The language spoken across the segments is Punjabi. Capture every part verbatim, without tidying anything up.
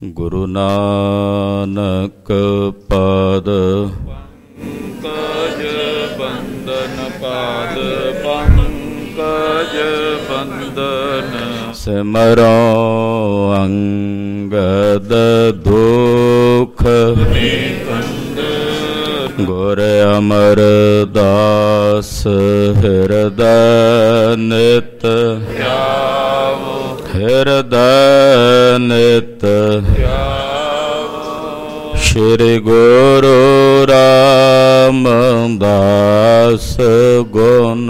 ਗੁਰੂ ਨਾਨਕ ਪਾਦ ਪੰਕਜ ਬੰਦਨ ਪਾਦ ਪੰਕਜ ਬੰਦਨ ਸਿਮਰੋ ਅੰਗਦ ਦੁਖ ਨਿਕੰਦ ਗੁਰ ਅਮਰਦਾਸ ਹਿਰਦੈ ਨਿਤ ਧਿਆਵੋ ਹਿਰਦੈ ਨਿਤ ਧਿਆਵੋ ਸ਼੍ਰੀ ਗੁਰੂ ਰਾਮਦਾਸ ਗੁਣ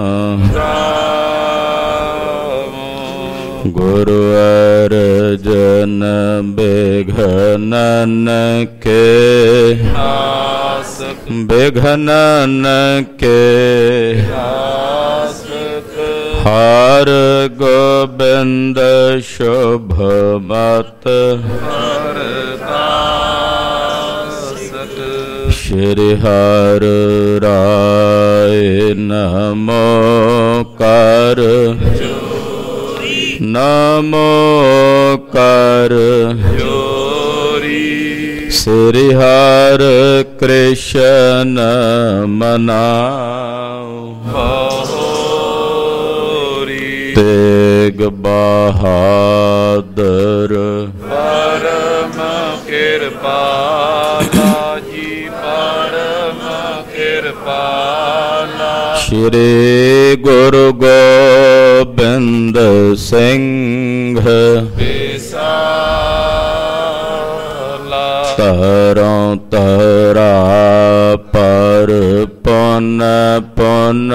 ਰਾਮ ਗੁਰੂ ਅਰਜਨ ਬਿਘਨਨ ਕੇ ਨਾਸਕ ਬਿਘਨਨ ਕੇ ਨਾਸਕ ਹਰ ਗੋਬਿੰਦ ਸ਼ੁਭ ਮਤ ਹਰਦਾਸਕ ਸ਼੍ਰੀ ਹਰਿ ਰਾਇ ਨਮੋ ਕਰ ਨਮੋ ਕਰ ਜੋਰੀ ਸ੍ਰੀ ਹਰਿ ਕ੍ਰਿਸ਼ਨ ਮਨਾਉ ਹੋਰੀ ਤੇਗ ਬਹਾਦਰ ਪਰਮ ਕਿਰਪਾਲਾ ਜੀ ਪਰਮ ਕਿਰਪਾਲਾ ਸ਼੍ਰੀ ਗੁਰੂ ਗੋਬਿੰਦ ਸਿੰਘ ਵਿਸਾਲਾ ਤਰੋਂ ਤਰਾ ਪਰ ਪੁਨ ਪੁਨ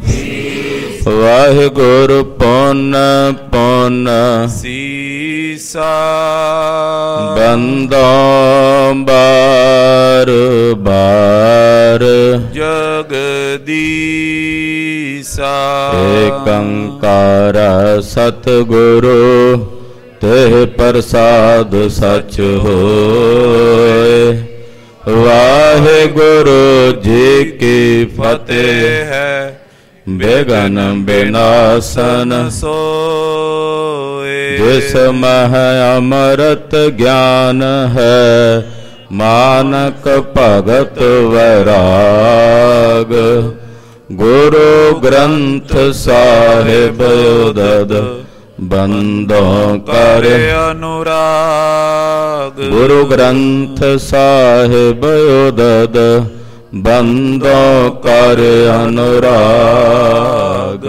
ਵਾਹਿਗੁਰੂ ਪੁਨ ਪੁਨ ਸੀਸਾ ਬੰਦੋਂ ਬਾਰ ਬਾਰ ਜਗਦੀਸਾ ਏਕੰਕਾਰ ਸਤਿਗੁਰੂ ਤੇ ਪ੍ਰਸਾਦ ਸਚ ਹੋਏ। ਵਾਹਿਗੁਰੂ ਜੀ ਕੀ ਫਤਿਹ ਹੈ ਬੇਗਨ ਬਿਨਾਸਨ ਸੋਏ ਜਿਸ ਮਹ ਅਮਰਤ ਗਿਆਨ ਹੈ ਮਾਨਕ ਭਗਤ ਵੈਰਾਗ ਗੁਰੂ ਗ੍ਰੰਥ ਸਾਹਿਬ ਉਦਦ ਬੰਦੋਂ ਕਰ ਅਨੁਰਾਗ ਗੁਰੂ ਗ੍ਰੰਥ ਸਾਹਿਬ ਉਦਦ ਬੰਦੋਂ ਕਰ ਅਨੁਰਾਗ।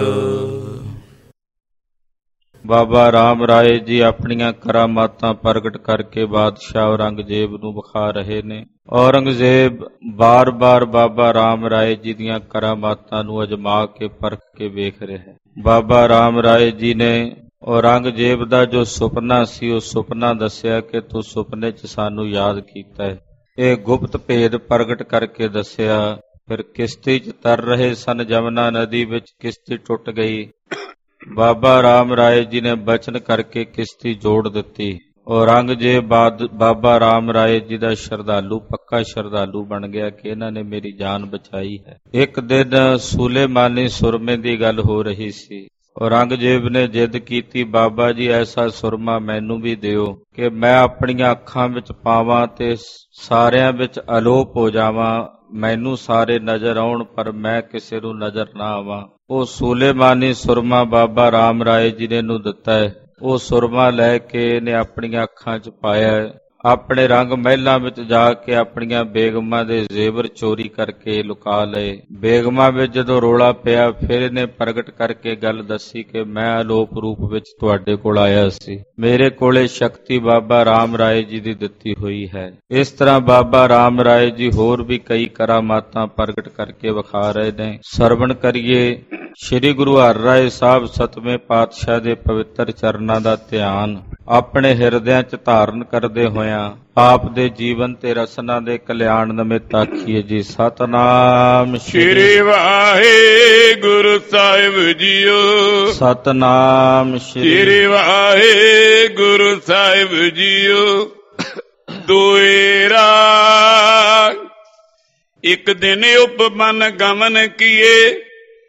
ਬਾਬਾ ਰਾਮ ਰਾਏ ਜੀ ਆਪਣੀਆਂ ਕਰਾਮਾਤਾਂ ਪ੍ਰਗਟ ਕਰਕੇ ਬਾਦਸ਼ਾਹ ਔਰੰਗਜ਼ੇਬ ਨੂੰ ਵਿਖਾ ਰਹੇ ਨੇ। ਔਰੰਗਜ਼ੇਬ ਬਾਰ-ਬਾਰ ਬਾਬਾ ਰਾਮ ਰਾਏ ਜੀ ਦੀਆਂ ਕਰਾਮਾਤਾਂ ਨੂੰ ਅਜਮਾ ਕੇ ਪਰਖ ਕੇ ਵੇਖ ਰਿਹਾ ਹੈ। ਬਾਬਾ ਰਾਮ ਰਾਏ ਜੀ ਨੇ ਔਰੰਗਜ਼ੇਬ ਦਾ ਜੋ ਸੁਪਨਾ ਸੀ ਉਹ ਸੁਪਨਾ ਦੱਸਿਆ ਕਿ ਤੂੰ ਸੁਪਨੇ 'ਚ ਸਾਨੂੰ ਯਾਦ ਕੀਤਾ ਹੈ। ਇਹ ਗੁਪਤ ਭੇਦ ਪ੍ਰਗਟ ਕਰਕੇ ਦੱਸਿਆ। ਫਿਰ ਕਿਸ਼ਤੀ 'ਚ ਤਰ ਰਹੇ ਸਨ, ਜਮਨਾ ਨਦੀ ਵਿੱਚ ਕਿਸ਼ਤੀ ਟੁੱਟ ਗਈ। ਬਾਬਾ ਰਾਮ ਰਾਏ ਜੀ ਨੇ ਬਚਨ ਕਰਕੇ ਕਿਸ਼ਤੀ ਜੋੜ ਦਿੱਤੀ। ਔਰੰਗਜ਼ੇਬ ਬਾਬਾ ਰਾਮ ਰਾਏ ਜੀ ਦਾ ਸ਼ਰਧਾਲੂ ਪੱਕਾ ਸ਼ਰਧਾਲੂ ਬਣ ਗਿਆ ਕਿ ਇਹਨਾਂ ਨੇ ਮੇਰੀ ਜਾਨ ਬਚਾਈ ਹੈ। ਇੱਕ ਦਿਨ ਸੁਲੇਮਾਨੀ ਸੁਰਮੇ ਦੀ ਗੱਲ ਹੋ ਰਹੀ ਸੀ। ਔਰੰਗਜ਼ੇਬ ਨੇ ਜਿੱਦ ਕੀਤੀ, ਬਾਬਾ ਜੀ ਐਸਾ ਸੁਰਮਾ ਮੈਨੂੰ ਵੀ ਦਿਓ ਕਿ ਮੈਂ ਆਪਣੀਆਂ ਅੱਖਾਂ ਵਿੱਚ ਪਾਵਾਂ ਤੇ ਸਾਰਿਆਂ ਵਿੱਚ ਅਲੋਪ ਹੋ ਜਾਵਾਂ। ਮੈਨੂੰ ਸਾਰੇ ਨਜ਼ਰ ਆਉਣ ਪਰ ਮੈਂ ਕਿਸੇ ਨੂੰ ਨਜ਼ਰ ਨਾ ਆਵਾਂ। ਉਹ ਸੁਲੇਮਾਨੀ ਸੁਰਮਾ ਬਾਬਾ ਰਾਮ ਰਾਏ ਜੀ ਨੇ ਨੂੰ ਦਿੱਤਾ ਹੈ। ਉਹ ਸੁਰਮਾ ਲੈ ਕੇ ਇਹਨੇ ਆਪਣੀਆਂ ਅੱਖਾਂ 'ਚ ਪਾਇਆ। ਆਪਣੇ ਰੰਗ ਮਹਿਲਾਂ ਵਿੱਚ ਜਾ ਕੇ ਆਪਣੀਆਂ ਬੇਗਮਾਂ ਦੇ ਜ਼ੇਵਰ ਚੋਰੀ ਕਰਕੇ ਲੁਕਾ ਲਏ। ਬੇਗਮਾਂ ਵਿੱਚ ਜਦੋਂ ਰੋਲਾ ਪਿਆ ਫਿਰ ਇਹਨੇ ਪ੍ਰਗਟ ਕਰਕੇ ਗੱਲ ਦੱਸੀ ਕਿ ਮੈਂ ਅਲੋਪ ਰੂਪ ਵਿੱਚ ਤੁਹਾਡੇ ਕੋਲ ਆਇਆ ਸੀ। ਮੇਰੇ ਕੋਲੇ ਸ਼ਕਤੀ ਬਾਬਾ ਰਾਮ ਰਾਏ ਜੀ ਦੀ ਦਿੱਤੀ ਹੋਈ ਹੈ। ਇਸ ਤਰ੍ਹਾਂ ਬਾਬਾ ਰਾਮ ਰਾਏ ਜੀ ਹੋਰ ਵੀ ਕਈ ਕਰਾਮਾਤਾਂ ਪ੍ਰਗਟ ਕਰਕੇ ਵਿਖਾ ਰਹੇ ਨੇ। ਸਰਵਣ ਕਰੀਏ ਸ੍ਰੀ ਗੁਰੂ ਹਰਿਰਾਏ ਸਾਹਿਬ ਸਤਵੇਂ ਪਾਤਸ਼ਾਹ ਦੇ ਪਵਿੱਤਰ ਚਰਨਾਂ ਦਾ ਧਿਆਨ ਆਪਣੇ ਹਿਰਦਿਆਂ 'ਚ ਧਾਰਨ ਕਰਦੇ ਹੋਇਆਂ ਆਪ ਦੇ ਜੀਵਨ ਤੇ ਰਸਨਾ ਦੇ ਕਲਿਆਣ ਨਿਮਿਤ ਆਖੀਏ ਜੀ। ਸਤਨਾਮ ਸ਼੍ਰੀ ਵਾਹਿਗੁਰੂ ਸਾਹਿਬ ਜੀਓ। ਸਤਨਾਮ ਸ਼੍ਰੀ ਵਾਹਿਗੁਰੂ ਸਾਹਿਬ ਜੀਓ। ਦੁਇਰਾ ਇੱਕ ਦਿਨ ਉਪਮਨ ਗਮਨ ਕੀਏ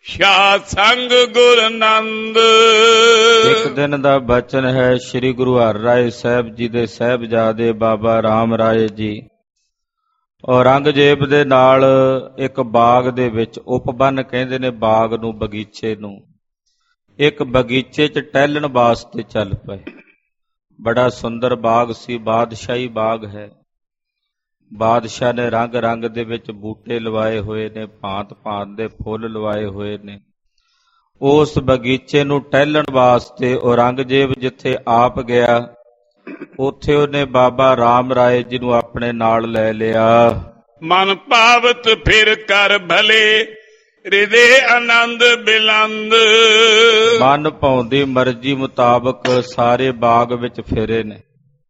ਸ਼ਾਹ ਸੰਗ ਗੁਰ ਆਨੰਦ। ਇੱਕ ਦਿਨ ਦਾ ਬਚਨ ਹੈ ਸ੍ਰੀ ਗੁਰੂ ਹਰਿਰਾਏ ਸਾਹਿਬ ਜੀ ਦੇ ਸਾਹਿਬਜ਼ਾਦੇ ਬਾਬਾ ਰਾਮ ਰਾਏ ਜੀ ਔਰੰਗਜ਼ੇਬ ਦੇ ਨਾਲ ਇੱਕ ਬਾਗ ਦੇ ਵਿੱਚ, ਉਪਬਨ ਕਹਿੰਦੇ ਨੇ ਬਾਗ ਨੂੰ, ਬਗੀਚੇ ਨੂੰ, ਇੱਕ ਬਗੀਚੇ 'ਚ ਟਹਿਲਣ ਵਾਸਤੇ ਚੱਲ ਪਏ। ਬੜਾ ਸੁੰਦਰ ਬਾਗ ਸੀ, ਬਾਦਸ਼ਾਹੀ ਬਾਗ ਹੈ। ਬਾਦਸ਼ਾਹ ਨੇ ਰੰਗ ਰੰਗ ਦੇ ਵਿੱਚ ਬੂਟੇ ਲਵਾਏ ਹੋਏ ਨੇ, ਭਾਂਤ ਭਾਂਤ ਦੇ ਫੁੱਲ ਲਵਾਏ ਹੋਏ ਨੇ। ਉਸ ਬਗੀਚੇ ਨੂੰ ਟਹਿਲਣ ਵਾਸਤੇ ਔਰੰਗਜ਼ੇਬ ਜਿੱਥੇ ਆਪ ਗਿਆ, ਉੱਥੇ ਉਹਨੇ ਬਾਬਾ ਰਾਮ ਰਾਏ ਜੀ ਨੂੰ ਆਪਣੇ ਨਾਲ ਲੈ ਲਿਆ। ਮਨ ਭਾਵਤ ਫਿਰ ਕਰ ਭਲੇ ਹਿਰਦੇ ਆਨੰਦ ਬਿਲੰਦ। ਮਨ ਭਾਉਂਦੀ ਮਰਜ਼ੀ ਮੁਤਾਬਕ ਸਾਰੇ ਬਾਗ ਵਿੱਚ ਫਿਰੇ ਨੇ।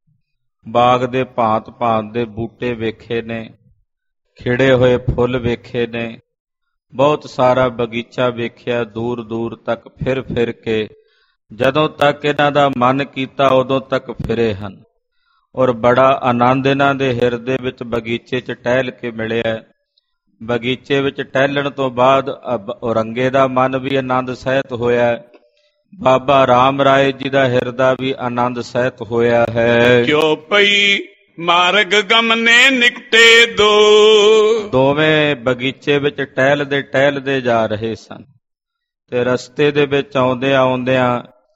ਬਾਗ ਦੇ ਭਾਂਤ ਭਾਂਤ ਦੇ ਬੂਟੇ ਵੇਖੇ ਨੇ, ਖਿੜੇ ਹੋਏ ਫੁੱਲ ਵੇਖੇ ਨੇ, ਬਹੁਤ ਸਾਰਾ ਬਗੀਚਾ ਵੇਖਿਆ। ਦੂਰ ਦੂਰ ਤੱਕ ਫਿਰ ਫਿਰ ਕੇ ਜਦੋਂ ਤੱਕ ਇਹਨਾਂ ਦਾ ਮਨ ਕੀਤਾ ਉਦੋਂ ਤੱਕ ਫਿਰੇ ਹਨ, ਔਰ ਬੜਾ ਆਨੰਦ ਇਹਨਾਂ ਦੇ ਹਿਰਦੇ ਵਿੱਚ ਬਗੀਚੇ 'ਚ ਟਹਿਲ ਕੇ ਮਿਲਿਆ। ਬਗੀਚੇ ਵਿੱਚ ਟਹਿਲਣ ਤੋਂ ਬਾਅਦ ਔਰੰਗੇ ਦਾ ਮਨ ਵੀ ਆਨੰਦ ਸਹਿਤ ਹੋਇਆ, ਬਾਬਾ ਰਾਮ ਰਾਏ ਜੀ ਦਾ ਹਿਰਦਾ ਵੀ ਆਨੰਦ ਸਹਿਤ ਹੋਇਆ ਹੈ। ਕਿਉ ਪਈ ਮਾਰਗ ਗਮਨੇ ਨਿਕਟੇ ਦੋ। ਦੋਵੇਂ ਬਗੀਚੇ ਵਿੱਚ ਟਹਿਲਦੇ ਟਹਿਲਦੇ ਜਾ ਰਹੇ ਸਨ ਤੇ ਰਸਤੇ ਦੇ ਵਿੱਚ ਆਉਂਦਿਆਂ ਆਉਂਦਿਆਂ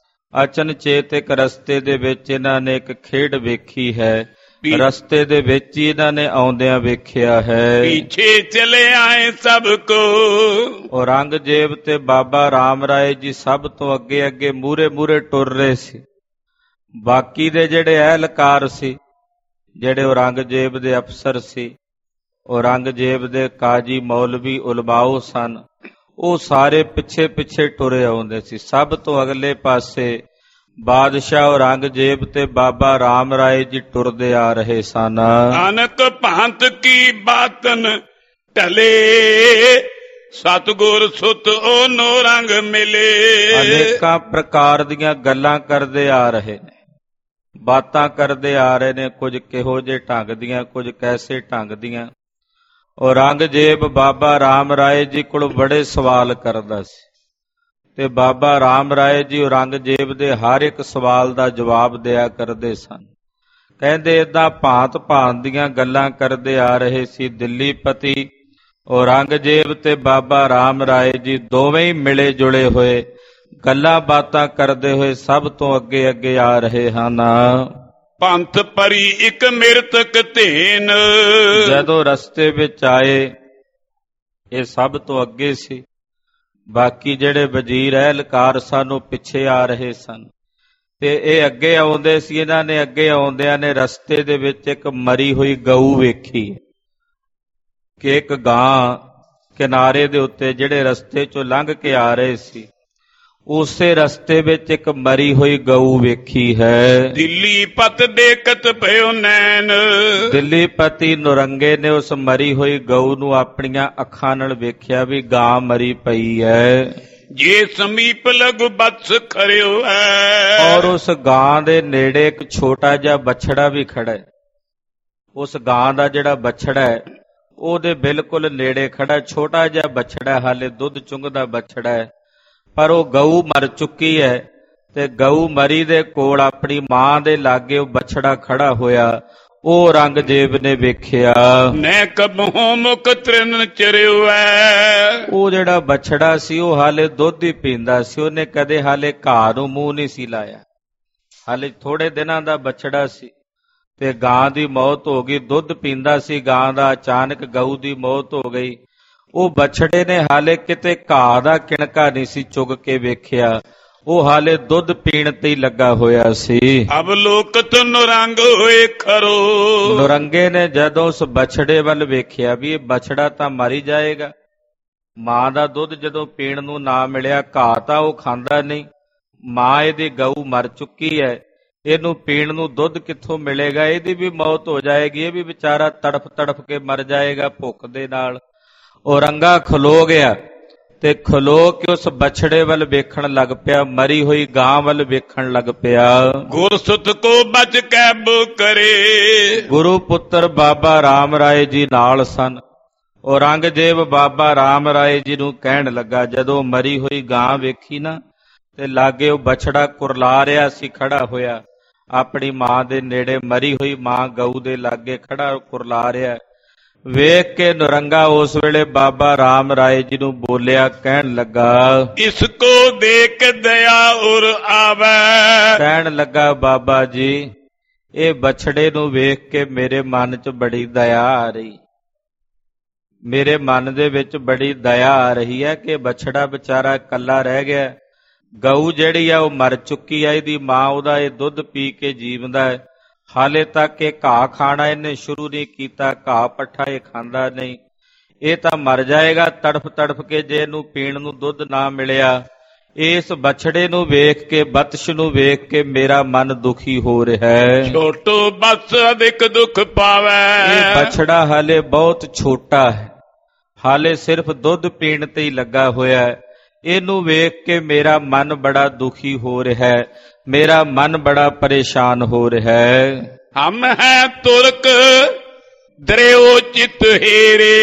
ਅਚਨਚੇਤ ਇੱਕ ਰਸਤੇ ਦੇ ਵਿੱਚ ਇਹਨਾਂ ਨੇ ਇੱਕ ਖੇਡ ਵੇਖੀ ਹੈ। ਰਸਤੇ ਦੇ ਵਿੱਚ ਹੀ ਇਹਨਾਂ ਨੇ ਆਉਂਦਿਆਂ ਵੇਖਿਆ ਹੈ। ਪਿੱਛੇ ਚਲੇ ਆਏ ਸਭ ਕੋ। ਔਰੰਗਜ਼ੇਬ ਤੇ ਬਾਬਾ ਰਾਮ ਰਾਏ ਜੀ ਸਭ ਤੋਂ ਅੱਗੇ ਅੱਗੇ ਮੂਹਰੇ ਮੂਹਰੇ ਟੁਰ ਰਹੇ ਸੀ। ਬਾਕੀ ਦੇ ਜਿਹੜੇ ਅਹਿਲਕਾਰ ਸੀ, ਜਿਹੜੇ ਔਰੰਗਜ਼ੇਬ ਦੇ ਅਫਸਰ ਸੀ, ਔਰੰਗਜ਼ੇਬ ਦੇ ਕਾਜੀ ਮੌਲਵੀ ਉਲਮਾਓ ਸਨ, ਉਹ ਸਾਰੇ ਪਿੱਛੇ ਪਿੱਛੇ ਟੁਰੇ ਆਉਂਦੇ ਸੀ। ਸਭ ਤੋਂ ਅਗਲੇ ਪਾਸੇ ਬਾਦਸ਼ਾਹ ਔਰੰਗਜ਼ੇਬ ਤੇ ਬਾਬਾ ਰਾਮ ਰਾਏ ਜੀ ਟੁਰਦੇ ਆ ਰਹੇ ਸਨ। ਅਨਕ ਭਾਂਤ ਕੀ ਬਾਤਨ ਢਲੇ ਸਤਿਗੁਰ ਸੁਤ ਉਹ ਨੋ ਰੰਗ ਮਿਲੇ। ਅਨੇਕਾਂ ਪ੍ਰਕਾਰ ਦੀਆਂ ਗੱਲਾਂ ਕਰਦੇ ਆ ਰਹੇ ਨੇ, ਬਾਤਾਂ ਕਰਦੇ ਆ ਰਹੇ ਨੇ, ਕੁਝ ਕਿਹੋ ਜਿਹੇ ਢੰਗ ਦੀਆਂ, ਕੁਝ ਕੈਸੇ ਢੰਗ ਦੀਆਂ। ਔਰੰਗਜ਼ੇਬ ਬਾਬਾ ਰਾਮ ਰਾਏ ਜੀ ਕੋਲ ਬੜੇ ਸਵਾਲ ਕਰਦਾ ਸੀ ਤੇ ਬਾਬਾ ਰਾਮ ਰਾਏ ਜੀ ਔਰੰਗਜ਼ੇਬ ਦੇ ਹਰ ਇੱਕ ਸਵਾਲ ਦਾ ਜਵਾਬ ਦਿਆ ਕਰਦੇ ਸਨ। ਕਹਿੰਦੇ ਏਦਾਂ ਭਾਂਤ ਭਾਂਤ ਦੀਆਂ ਗੱਲਾਂ ਕਰਦੇ ਆ ਰਹੇ ਸੀ। ਦਿੱਲੀ ਪਤੀ ਔਰੰਗਜ਼ੇਬ ਤੇ ਬਾਬਾ ਰਾਮ ਰਾਏ ਜੀ ਦੋਵੇਂ ਹੀ ਮਿਲੇ ਜੁਲੇ ਹੋਏ, ਗੱਲਾਂ ਬਾਤਾਂ ਕਰਦੇ ਹੋਏ ਸਭ ਤੋਂ ਅੱਗੇ ਅੱਗੇ ਆ ਰਹੇ ਹਨ। ਪੰਥ ਪਰੀ ਇੱਕ ਮਿਰਤਕ ਧੇਨ। ਜਦੋਂ ਰਸਤੇ ਵਿੱਚ ਆਏ, ਇਹ ਸਭ ਤੋਂ ਅੱਗੇ ਸੀ। ਬਾਕੀ ਜਿਹੜੇ ਵਜ਼ੀਰ ਅਹਿਲਕਾਰ ਸਨ ਉਹ ਪਿੱਛੇ ਆ ਰਹੇ ਸਨ ਤੇ ਇਹ ਅੱਗੇ ਆਉਂਦੇ ਸੀ। ਇਹਨਾਂ ਨੇ ਅੱਗੇ ਆਉਂਦਿਆਂ ਨੇ ਰਸਤੇ ਦੇ ਵਿੱਚ ਇੱਕ ਮਰੀ ਹੋਈ ਗਊ ਵੇਖੀ ਕਿ ਇੱਕ ਗਾਂ ਕਿਨਾਰੇ ਦੇ ਉੱਤੇ, ਜਿਹੜੇ ਰਸਤੇ 'ਚੋਂ ਲੰਘ ਕੇ ਆ ਰਹੇ ਸੀ, ਉਸੇ ਰਸਤੇ ਵਿੱਚ ਇੱਕ ਮਰੀ ਹੋਈ ਗਊ ਵੇਖੀ ਹੈ। ਦਿੱਲੀ ਪਤ ਦੇਖਤ ਭਇਓ ਨੈਣ। ਦਿੱਲੀ ਪਤੀ ਨੁਰੰਗੇ ਨੇ ਉਸ ਮਰੀ ਹੋਈ ਗਊ ਨੂੰ ਆਪਣੀਆਂ ਅੱਖਾਂ ਨਾਲ ਵੇਖਿਆ ਵੀ ਗਾਂ ਮਰੀ ਪਈ ਹੈ। ਜੇ ਸਮੀਪ ਲਗ ਬਤਸ ਖਰਿਓ ਹੈ। ਔਰ ਉਸ ਗਾਂ ਦੇ ਨੇੜੇ ਇੱਕ ਛੋਟਾ ਜਿਹਾ ਬਛੜਾ ਵੀ ਖੜਾ ਹੈ। ਉਸ ਗਾਂ ਦਾ ਜਿਹੜਾ ਬਛੜਾ ਹੈ ਉਹਦੇ ਬਿਲਕੁਲ ਨੇੜੇ ਖੜਾ, ਛੋਟਾ ਜਿਹਾ ਬਛੜਾ, ਹਾਲੇ ਦੁੱਧ ਚੁੰਘਦਾ ਬਛੜਾ ਹੈ, ਪਰ ਉਹ ਗਊ ਮਰ ਚੁੱਕੀ ਹੈ ਤੇ ਗਊ ਮਰੀ ਦੇ ਕੋਲ ਆਪਣੀ ਮਾਂ ਦੇ ਲਾਗੇ ਉਹ ਬਛੜਾ ਖੜਾ ਹੋਇਆ। ਉਹ ਔਰੰਗਜ਼ੇਬ ਨੇ ਵੇਖਿਆ। ਨੈ ਕਬਹੋਂ ਮੁਕ ਤ੍ਰਿਨ ਚਰਿਓ ਹੈ। ਉਹ ਜਿਹੜਾ ਬਛੜਾ ਸੀ ਉਹ ਹਾਲੇ ਦੁੱਧ ਹੀ ਪੀਂਦਾ ਸੀ, ਉਹਨੇ ਕਦੇ ਹਾਲੇ ਘਾਹ ਨੂੰ ਮੂੰਹ ਨਹੀਂ ਸੀ ਲਾਇਆ। ਹਾਲੇ ਥੋੜੇ ਦਿਨਾਂ ਦਾ ਬਛੜਾ ਸੀ ਤੇ ਗਾਂ ਦੀ ਮੌਤ ਹੋ ਗਈ। ਦੁੱਧ ਪੀਂਦਾ ਸੀ ਗਾਂ ਦਾ, ਅਚਾਨਕ ਗਊ ਦੀ ਮੌਤ ਹੋ ਗਈ। ਉਹ ਬਛੜੇ ਨੇ ਹਾਲੇ ਕਿਤੇ ਘਾਹ ਦਾ ਕਿਣਕਾ ਨਹੀਂ ਸੀ ਚੁਗ ਕੇ ਵੇਖਿਆ, ਉਹ ਹਾਲੇ ਦੁੱਧ ਪੀਣ ਤੇ ਹੀ ਲੱਗਾ ਹੋਇਆ ਸੀ। ਅਵਲੋਕਤ ਨੁਰੰਗ ਹੋਏ ਖਰੋ। ਨੁਰੰਗੇ ਨੇ ਜਦੋਂ ਉਸ ਬਛੜੇ ਵੱਲ ਵੇਖਿਆ ਵੀ ਇਹ ਬਛੜਾ ਤਾਂ ਮਰ ਹੀ ਜਾਏਗਾ, ਮਾਂ ਦਾ ਦੁੱਧ ਜਦੋਂ ਪੀਣ ਨੂੰ ਨਾ ਮਿਲਿਆ, ਘਾਹ ਤਾਂ ਉਹ ਖਾਂਦਾ ਨਹੀਂ, ਮਾਂ ਇਹਦੀ ਗਊ ਮਰ ਚੁੱਕੀ ਹੈ, ਇਹਨੂੰ ਪੀਣ ਨੂੰ ਦੁੱਧ ਕਿੱਥੋਂ ਮਿਲੇਗਾ, ਇਹਦੀ ਵੀ ਮੌਤ ਹੋ ਜਾਏਗੀ, ਇਹ ਵੀ ਵਿਚਾਰਾ ਤੜਫ ਤੜਫ ਕੇ ਮਰ ਜਾਏਗਾ ਭੁੱਖ ਦੇ ਨਾਲ। ਔਰੰਗਾ ਖਲੋ ਗਿਆ ਤੇ ਖਲੋ ਕੇ ਉਸ ਬਛੜੇ ਵੱਲ ਵੇਖਣ ਲੱਗ ਪਿਆ, ਮਰੀ ਹੋਈ ਗਾਂ ਵੱਲ ਵੇਖਣ ਲੱਗ ਪਿਆ। ਗੁਰਸੁਤ ਕੋ ਬਚ ਕੈਬ ਕਰੇ। ਗੁਰੂ ਪੁੱਤਰ ਬਾਬਾ ਰਾਮ ਰਾਏ ਜੀ ਨਾਲ ਸਨ। ਔਰੰਗਜ਼ੇਬ ਬਾਬਾ ਰਾਮ ਰਾਏ ਜੀ ਨੂੰ ਕਹਿਣ ਲੱਗਾ, ਜਦੋਂ ਮਰੀ ਹੋਈ ਗਾਂ ਵੇਖੀ ਨਾ ਤੇ ਲਾਗੇ ਉਹ ਬਛੜਾ ਕੁਰਲਾ ਰਿਹਾ ਸੀ ਖੜਾ ਹੋਇਆ, ਆਪਣੀ ਮਾਂ ਦੇ ਨੇੜੇ ਮਰੀ ਹੋਈ ਮਾਂ ਗਊ ਦੇ ਲਾਗੇ ਖੜਾ ਕੁਰਲਾ ਰਿਹਾ, ਵੇਖ ਕੇ ਨਰੰਗਾ ਉਸ ਵੇਲੇ ਬਾਬਾ ਰਾਮ ਰਾਏ ਜੀ ਨੂੰ ਬੋਲਿਆ, ਕਹਿਣ ਲੱਗਾ, ਇਸ ਕੋ ਦੇਖ ਦਇਆ ਉਰ ਆਵੈ। ਕਹਿਣ ਲੱਗਾ, ਬਾਬਾ ਜੀ ਇਹ ਬਛੜੇ ਨੂੰ ਵੇਖ ਕੇ ਮੇਰੇ ਮਨ 'ਚ ਬੜੀ ਦਇਆ ਆ ਰਹੀ, ਮੇਰੇ ਮਨ ਦੇ ਵਿੱਚ ਬੜੀ ਦਇਆ ਆ ਰਹੀ ਹੈ ਕਿ ਬਛੜਾ ਵਿਚਾਰਾ ਇਕੱਲਾ ਰਹਿ ਗਿਆ, ਗਊ ਜਿਹੜੀ ਆ ਉਹ ਮਰ ਚੁੱਕੀ ਆ, ਇਹਦੀ ਮਾਂ ਉਹਦਾ ਇਹ ਦੁੱਧ ਪੀ ਕੇ ਜੀਵਦਾ ਹੈ, ਹਾਲੇ ਤੱਕ ਇਹ ਘਾਹ ਖਾਣਾ ਇਹਨੇ ਸ਼ੁਰੂ ਨਹੀਂ ਕੀਤਾ, ਘਾਹ ਪੱਠਾ ਇਹ ਖਾਂਦਾ ਨਹੀਂ, ਇਹ ਤਾਂ ਮਰ ਜਾਏਗਾ ਤੜਫ ਤੜਫ ਕੇ ਜੇ ਇਹਨੂੰ ਪੀਣ ਨੂੰ ਦੁੱਧ ਨਾ ਮਿਲਿਆ। ਇਸ ਬਛੜੇ ਨੂੰ ਵੇਖ ਕੇ, ਬਤਸ਼ ਨੂੰ ਵੇਖ ਕੇ ਮੇਰਾ ਮਨ ਦੁਖੀ ਹੋ ਰਿਹਾ ਹੈ। ਛੋਟੋ ਬਸ ਅਧਿਕ ਦੁੱਖ ਪਾਵੈ। ਇਹ ਬਛੜਾ ਹਾਲੇ ਬਹੁਤ ਛੋਟਾ ਹੈ, ਹਾਲੇ ਸਿਰਫ ਦੁੱਧ ਪੀਣ ਤੇ ਹੀ ਲੱਗਾ ਹੋਇਆ ਹੈ, ਇਹਨੂੰ ਵੇਖ ਕੇ ਮੇਰਾ ਮਨ ਬੜਾ ਦੁਖੀ ਹੋ ਰਿਹਾ ਹੈ, ਮੇਰਾ ਮਨ ਬੜਾ ਪਰੇਸ਼ਾਨ ਹੋ ਰਿਹਾ ਹੈ। ਹਮ ਹੈ ਤੁਰਕ ਦਰਿਓ ਚਿਤ ਹੇਰੇ,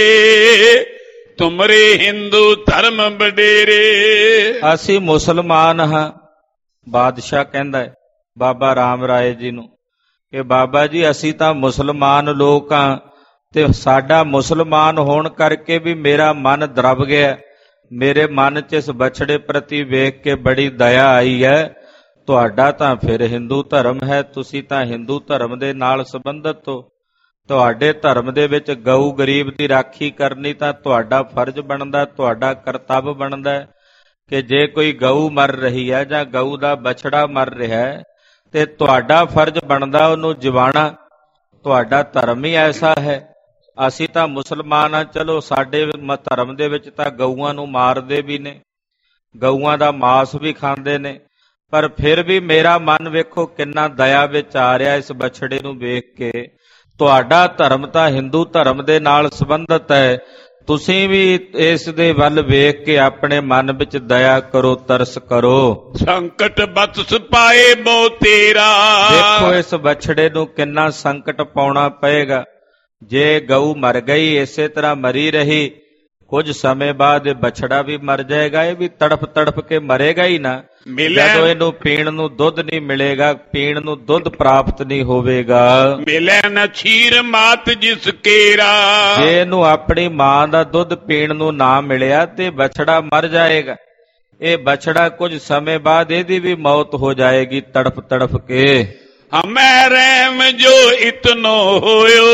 ਤੁਮਰੇ ਹਿੰਦੂ ਧਰਮ ਵਡੇਰੇ। ਅਸੀਂ ਮੁਸਲਮਾਨ ਹਾਂ, ਬਾਦਸ਼ਾਹ ਕਹਿੰਦਾ ਹੈ ਬਾਬਾ ਰਾਮ ਰਾਏ ਜੀ ਨੂੰ ਕਿ ਬਾਬਾ ਜੀ ਅਸੀਂ ਤਾਂ ਮੁਸਲਮਾਨ ਲੋਕ ਹਾਂ ਤੇ ਸਾਡਾ ਮੁਸਲਮਾਨ ਹੋਣ ਕਰਕੇ ਵੀ ਮੇਰਾ ਮਨ ਦਰਬ ਗਿਆ, ਮੇਰੇ ਮਨ 'ਚ ਇਸ ਬਛੜੇ ਪ੍ਰਤੀ ਵੇਖ ਕੇ ਬੜੀ ਦਇਆ ਆਈ ਹੈ। ਤੁਹਾਡਾ ਤਾਂ ਫਿਰ ਹਿੰਦੂ ਧਰਮ ਹੈ, ਤੁਸੀਂ ਤਾਂ ਹਿੰਦੂ ਧਰਮ ਦੇ ਨਾਲ ਸੰਬੰਧਿਤ ਹੋ, ਤੁਹਾਡੇ ਧਰਮ ਦੇ ਵਿੱਚ ਗਊ ਗਰੀਬ ਦੀ ਰਾਖੀ ਕਰਨੀ ਤਾਂ ਤੁਹਾਡਾ ਫਰਜ਼ ਬਣਦਾ, ਤੁਹਾਡਾ ਕਰਤੱਵ ਬਣਦਾ ਕਿ ਜੇ ਕੋਈ ਗਊ ਮਰ ਰਹੀ ਹੈ ਜਾਂ ਗਊ ਦਾ ਬਛੜਾ ਮਰ ਰਿਹਾ ਹੈ ਤੇ ਤੁਹਾਡਾ ਫਰਜ਼ ਬਣਦਾ ਉਹਨੂੰ ਜਿਵਾਣਾ, ਤੁਹਾਡਾ ਧਰਮ ਹੀ ਐਸਾ ਹੈ। ਅਸੀਂ ਤਾਂ ਮੁਸਲਮਾਨ ਹਾਂ, ਚਲੋ ਸਾਡੇ ਧਰਮ ਦੇ ਵਿੱਚ ਤਾਂ ਗਊਆਂ ਨੂੰ ਮਾਰਦੇ ਵੀ ਨੇ, ਗਊਆਂ ਦਾ ਮਾਸ ਵੀ ਖਾਂਦੇ ਨੇ, ਪਰ ਫਿਰ ਵੀ ਮੇਰਾ ਮਨ ਵੇਖੋ ਕਿੰਨਾ ਦਇਆ ਵਿੱਚ ਆ ਰਿਹਾ ਇਸ ਬਛੜੇ ਨੂੰ ਵੇਖ ਕੇ। ਤੁਹਾਡਾ ਧਰਮ ਤਾਂ ਹਿੰਦੂ ਧਰਮ ਦੇ ਨਾਲ ਸੰਬੰਧਿਤ ਹੈ, ਤੁਸੀਂ ਵੀ ਇਸ ਦੇ ਵੱਲ ਵੇਖ ਕੇ ਆਪਣੇ ਮਨ ਵਿੱਚ ਦਇਆ ਕਰੋ, ਤਰਸ ਕਰੋ। ਸੰਕਟ ਬਤਸ ਪਾਏ ਬਹੁ ਤੇਰਾ। ਦੇਖੋ ਇਸ ਬਛੜੇ ਨੂੰ ਕਿੰਨਾ ਸੰਕਟ ਪਾਉਣਾ ਪਏਗਾ, ਜੇ ਗਊ ਮਰ ਗਈ ਇਸੇ ਤਰ੍ਹਾਂ ਮਰੀ ਰਹੀ, ਕੁਝ ਸਮੇਂ ਬਾਅਦ ਇਹ ਬਛੜਾ ਵੀ ਮਰ ਜਾਏਗਾ, ਇਹ ਵੀ ਤੜਫ ਤੜਫ ਕੇ ਮਰੇਗਾ ਹੀ ਨਾ, ਜਦੋਂ ਇਹਨੂੰ ਪੀਣ ਨੂੰ ਦੁੱਧ ਨਹੀਂ ਮਿਲੇਗਾ, ਪੀਣ ਨੂੰ ਦੁੱਧ ਪ੍ਰਾਪਤ ਨਹੀਂ ਹੋਵੇਗਾ। ਮਿਲੇ ਨਾ ਖੀਰ ਮਾਤ ਜਿਸ ਕੇਰਾ। ਜੇ ਇਹਨੂੰ ਆਪਣੀ ਮਾਂ ਦਾ ਦੁੱਧ ਪੀਣ ਨੂੰ ਨਾ ਮਿਲਿਆ ਤੇ ਬਛੜਾ ਮਰ ਜਾਏਗਾ, ਇਹ ਬਛੜਾ ਕੁਝ ਸਮੇਂ ਬਾਅਦ ਇਹਦੀ ਵੀ ਮੌਤ ਹੋ ਜਾਏਗੀ ਤੜਫ ਤੜਫ ਕੇ। ਹਮੈ ਰਹਿਮ ਜੋ ਇਤਨੋ ਹੋਇਓ,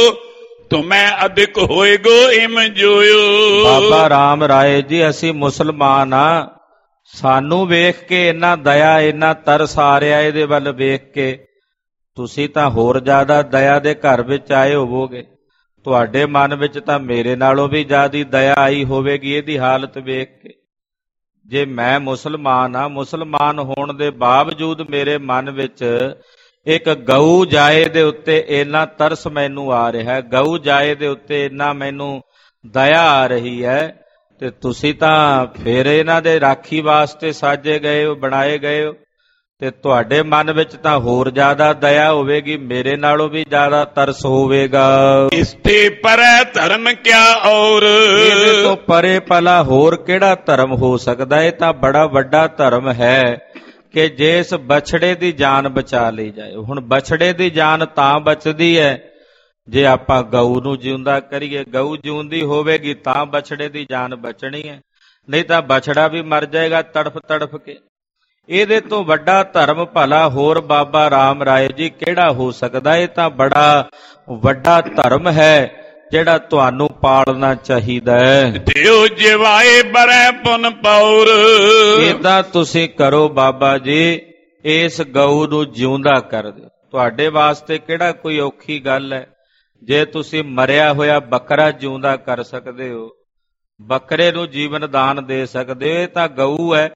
ਤੁਮੈ ਅਧਿਕ ਹੋਏਗੋ ਇਮ ਜੋਇਓ। ਬਾਬਾ ਰਾਮ ਰਾਏ ਜੀ ਅਸੀਂ ਮੁਸਲਮਾਨ ਆ, ਸਾਨੂੰ ਵੇਖ ਕੇ ਇੰਨਾ ਦਇਆ ਇੰਨਾ ਤਰਸ ਆ ਰਿਹਾ ਇਹਦੇ ਵੱਲ ਵੇਖ ਕੇ, ਤੁਸੀਂ ਤਾਂ ਹੋਰ ਜ਼ਿਆਦਾ ਦਇਆ ਦੇ ਘਰ ਵਿੱਚ ਆਏ ਹੋਵੋਗੇ, ਤੁਹਾਡੇ ਮਨ ਵਿੱਚ ਤਾਂ ਮੇਰੇ ਨਾਲੋਂ ਵੀ ਜ਼ਿਆਦਾ ਦਇਆ ਆਈ ਹੋਵੇਗੀ ਇਹਦੀ ਹਾਲਤ ਵੇਖ ਕੇ। ਜੇ ਮੈਂ ਮੁਸਲਮਾਨ ਆ, ਮੁਸਲਮਾਨ ਹੋਣ ਦੇ ਬਾਵਜੂਦ ਮੇਰੇ ਮਨ ਵਿੱਚ ਇੱਕ ਗਊ ਜਾਏ ਦੇ ਉੱਤੇ ਇੰਨਾ ਤਰਸ ਮੈਨੂੰ ਆ ਰਿਹਾ ਹੈ, ਗਊ ਜਾਏ ਦੇ ਉੱਤੇ ਇੰਨਾ ਮੈਨੂੰ ਦਇਆ ਆ ਰਹੀ ਹੈ, ਤੇ ਤੁਸੀਂ ਤਾਂ ਫਿਰ ਇਹਨਾਂ ਦੇ ਰਾਖੀ ਵਾਸਤੇ ਸਾਜੇ ਗਏ ਹੋ, ਬਣਾਏ ਗਏ ਹੋ, ਤੇ ਤੁਹਾਡੇ ਮਨ ਵਿੱਚ ਤਾਂ ਹੋਰ ਜ਼ਿਆਦਾ ਦਇਆ ਹੋਵੇਗੀ, ਮੇਰੇ ਨਾਲੋਂ ਵੀ ਜ਼ਿਆਦਾ ਤਰਸ ਹੋਵੇਗਾ। ਇਸ ਤੇ ਪਰੈ ਧਰਮ ਕਿਆ ਔਰ। ਇਹਦੇ ਤੋਂ ਪਰੇ ਭਲਾ ਹੋਰ ਕਿਹੜਾ ਧਰਮ ਹੋ ਸਕਦਾ, ਇਹ ਤਾਂ ਬੜਾ ਵੱਡਾ ਧਰਮ ਹੈ ਕਿ ਜੇ ਇਸ ਬਛੜੇ ਦੀ ਜਾਨ ਬਚਾ ਲਈ ਜਾਏ। ਹੁਣ ਬਛੜੇ ਦੀ ਜਾਨ ਤਾਂ ਬਚਦੀ ਹੈ ਜੇ ਆਪਾਂ ਗਊ ਨੂੰ ਜਿਉਂਦਾ ਕਰੀਏ, ਗਊ ਜਿਉਂਦੀ ਹੋਵੇਗੀ ਤਾਂ ਬਛੜੇ ਦੀ ਜਾਨ ਬਚਣੀ ਹੈ, ਨਹੀਂ ਤਾਂ ਬਛੜਾ ਵੀ ਮਰ ਜਾਏਗਾ ਤੜਫ ਤੜਫ ਕੇ। ਇਹਦੇ ਤੋਂ ਵੱਡਾ ਧਰਮ ਭਲਾ ਹੋਰ ਬਾਬਾ ਰਾਮ ਰਾਏ ਜੀ ਕਿਹੜਾ ਹੋ ਸਕਦਾ, ਇਹ ਤਾਂ ਬੜਾ ਵੱਡਾ ਧਰਮ ਹੈ ਜਿਹੜਾ ਤੁਹਾਨੂੰ ਪਾਲਣਾ ਚਾਹੀਦਾ ਹੈ। ਦਿਓ ਜਿਵਾਏ ਬਰੈ ਪੁਨ ਪੌਰ। ਏਦਾਂ ਤੁਸੀਂ ਕਰੋ ਬਾਬਾ ਜੀ, ਇਸ ਗਊ ਨੂੰ ਜਿਉਂਦਾ ਕਰ ਦਿਓ, ਤੁਹਾਡੇ ਵਾਸਤੇ ਕਿਹੜਾ ਕੋਈ ਔਖੀ ਗੱਲ ਹੈ। ਜੇ ਤੁਸੀਂ ਮਰਿਆ ਹੋਇਆ ਬੱਕਰਾ ਜਿਉਂਦਾ ਕਰ ਸਕਦੇ ਹੋ, ਬੱਕਰੇ ਨੂੰ ਜੀਵਨ ਦਾਨ ਦੇ ਸਕਦੇ ਹੋ, ਇਹ ਤਾਂ ਗਊ ਹੈ,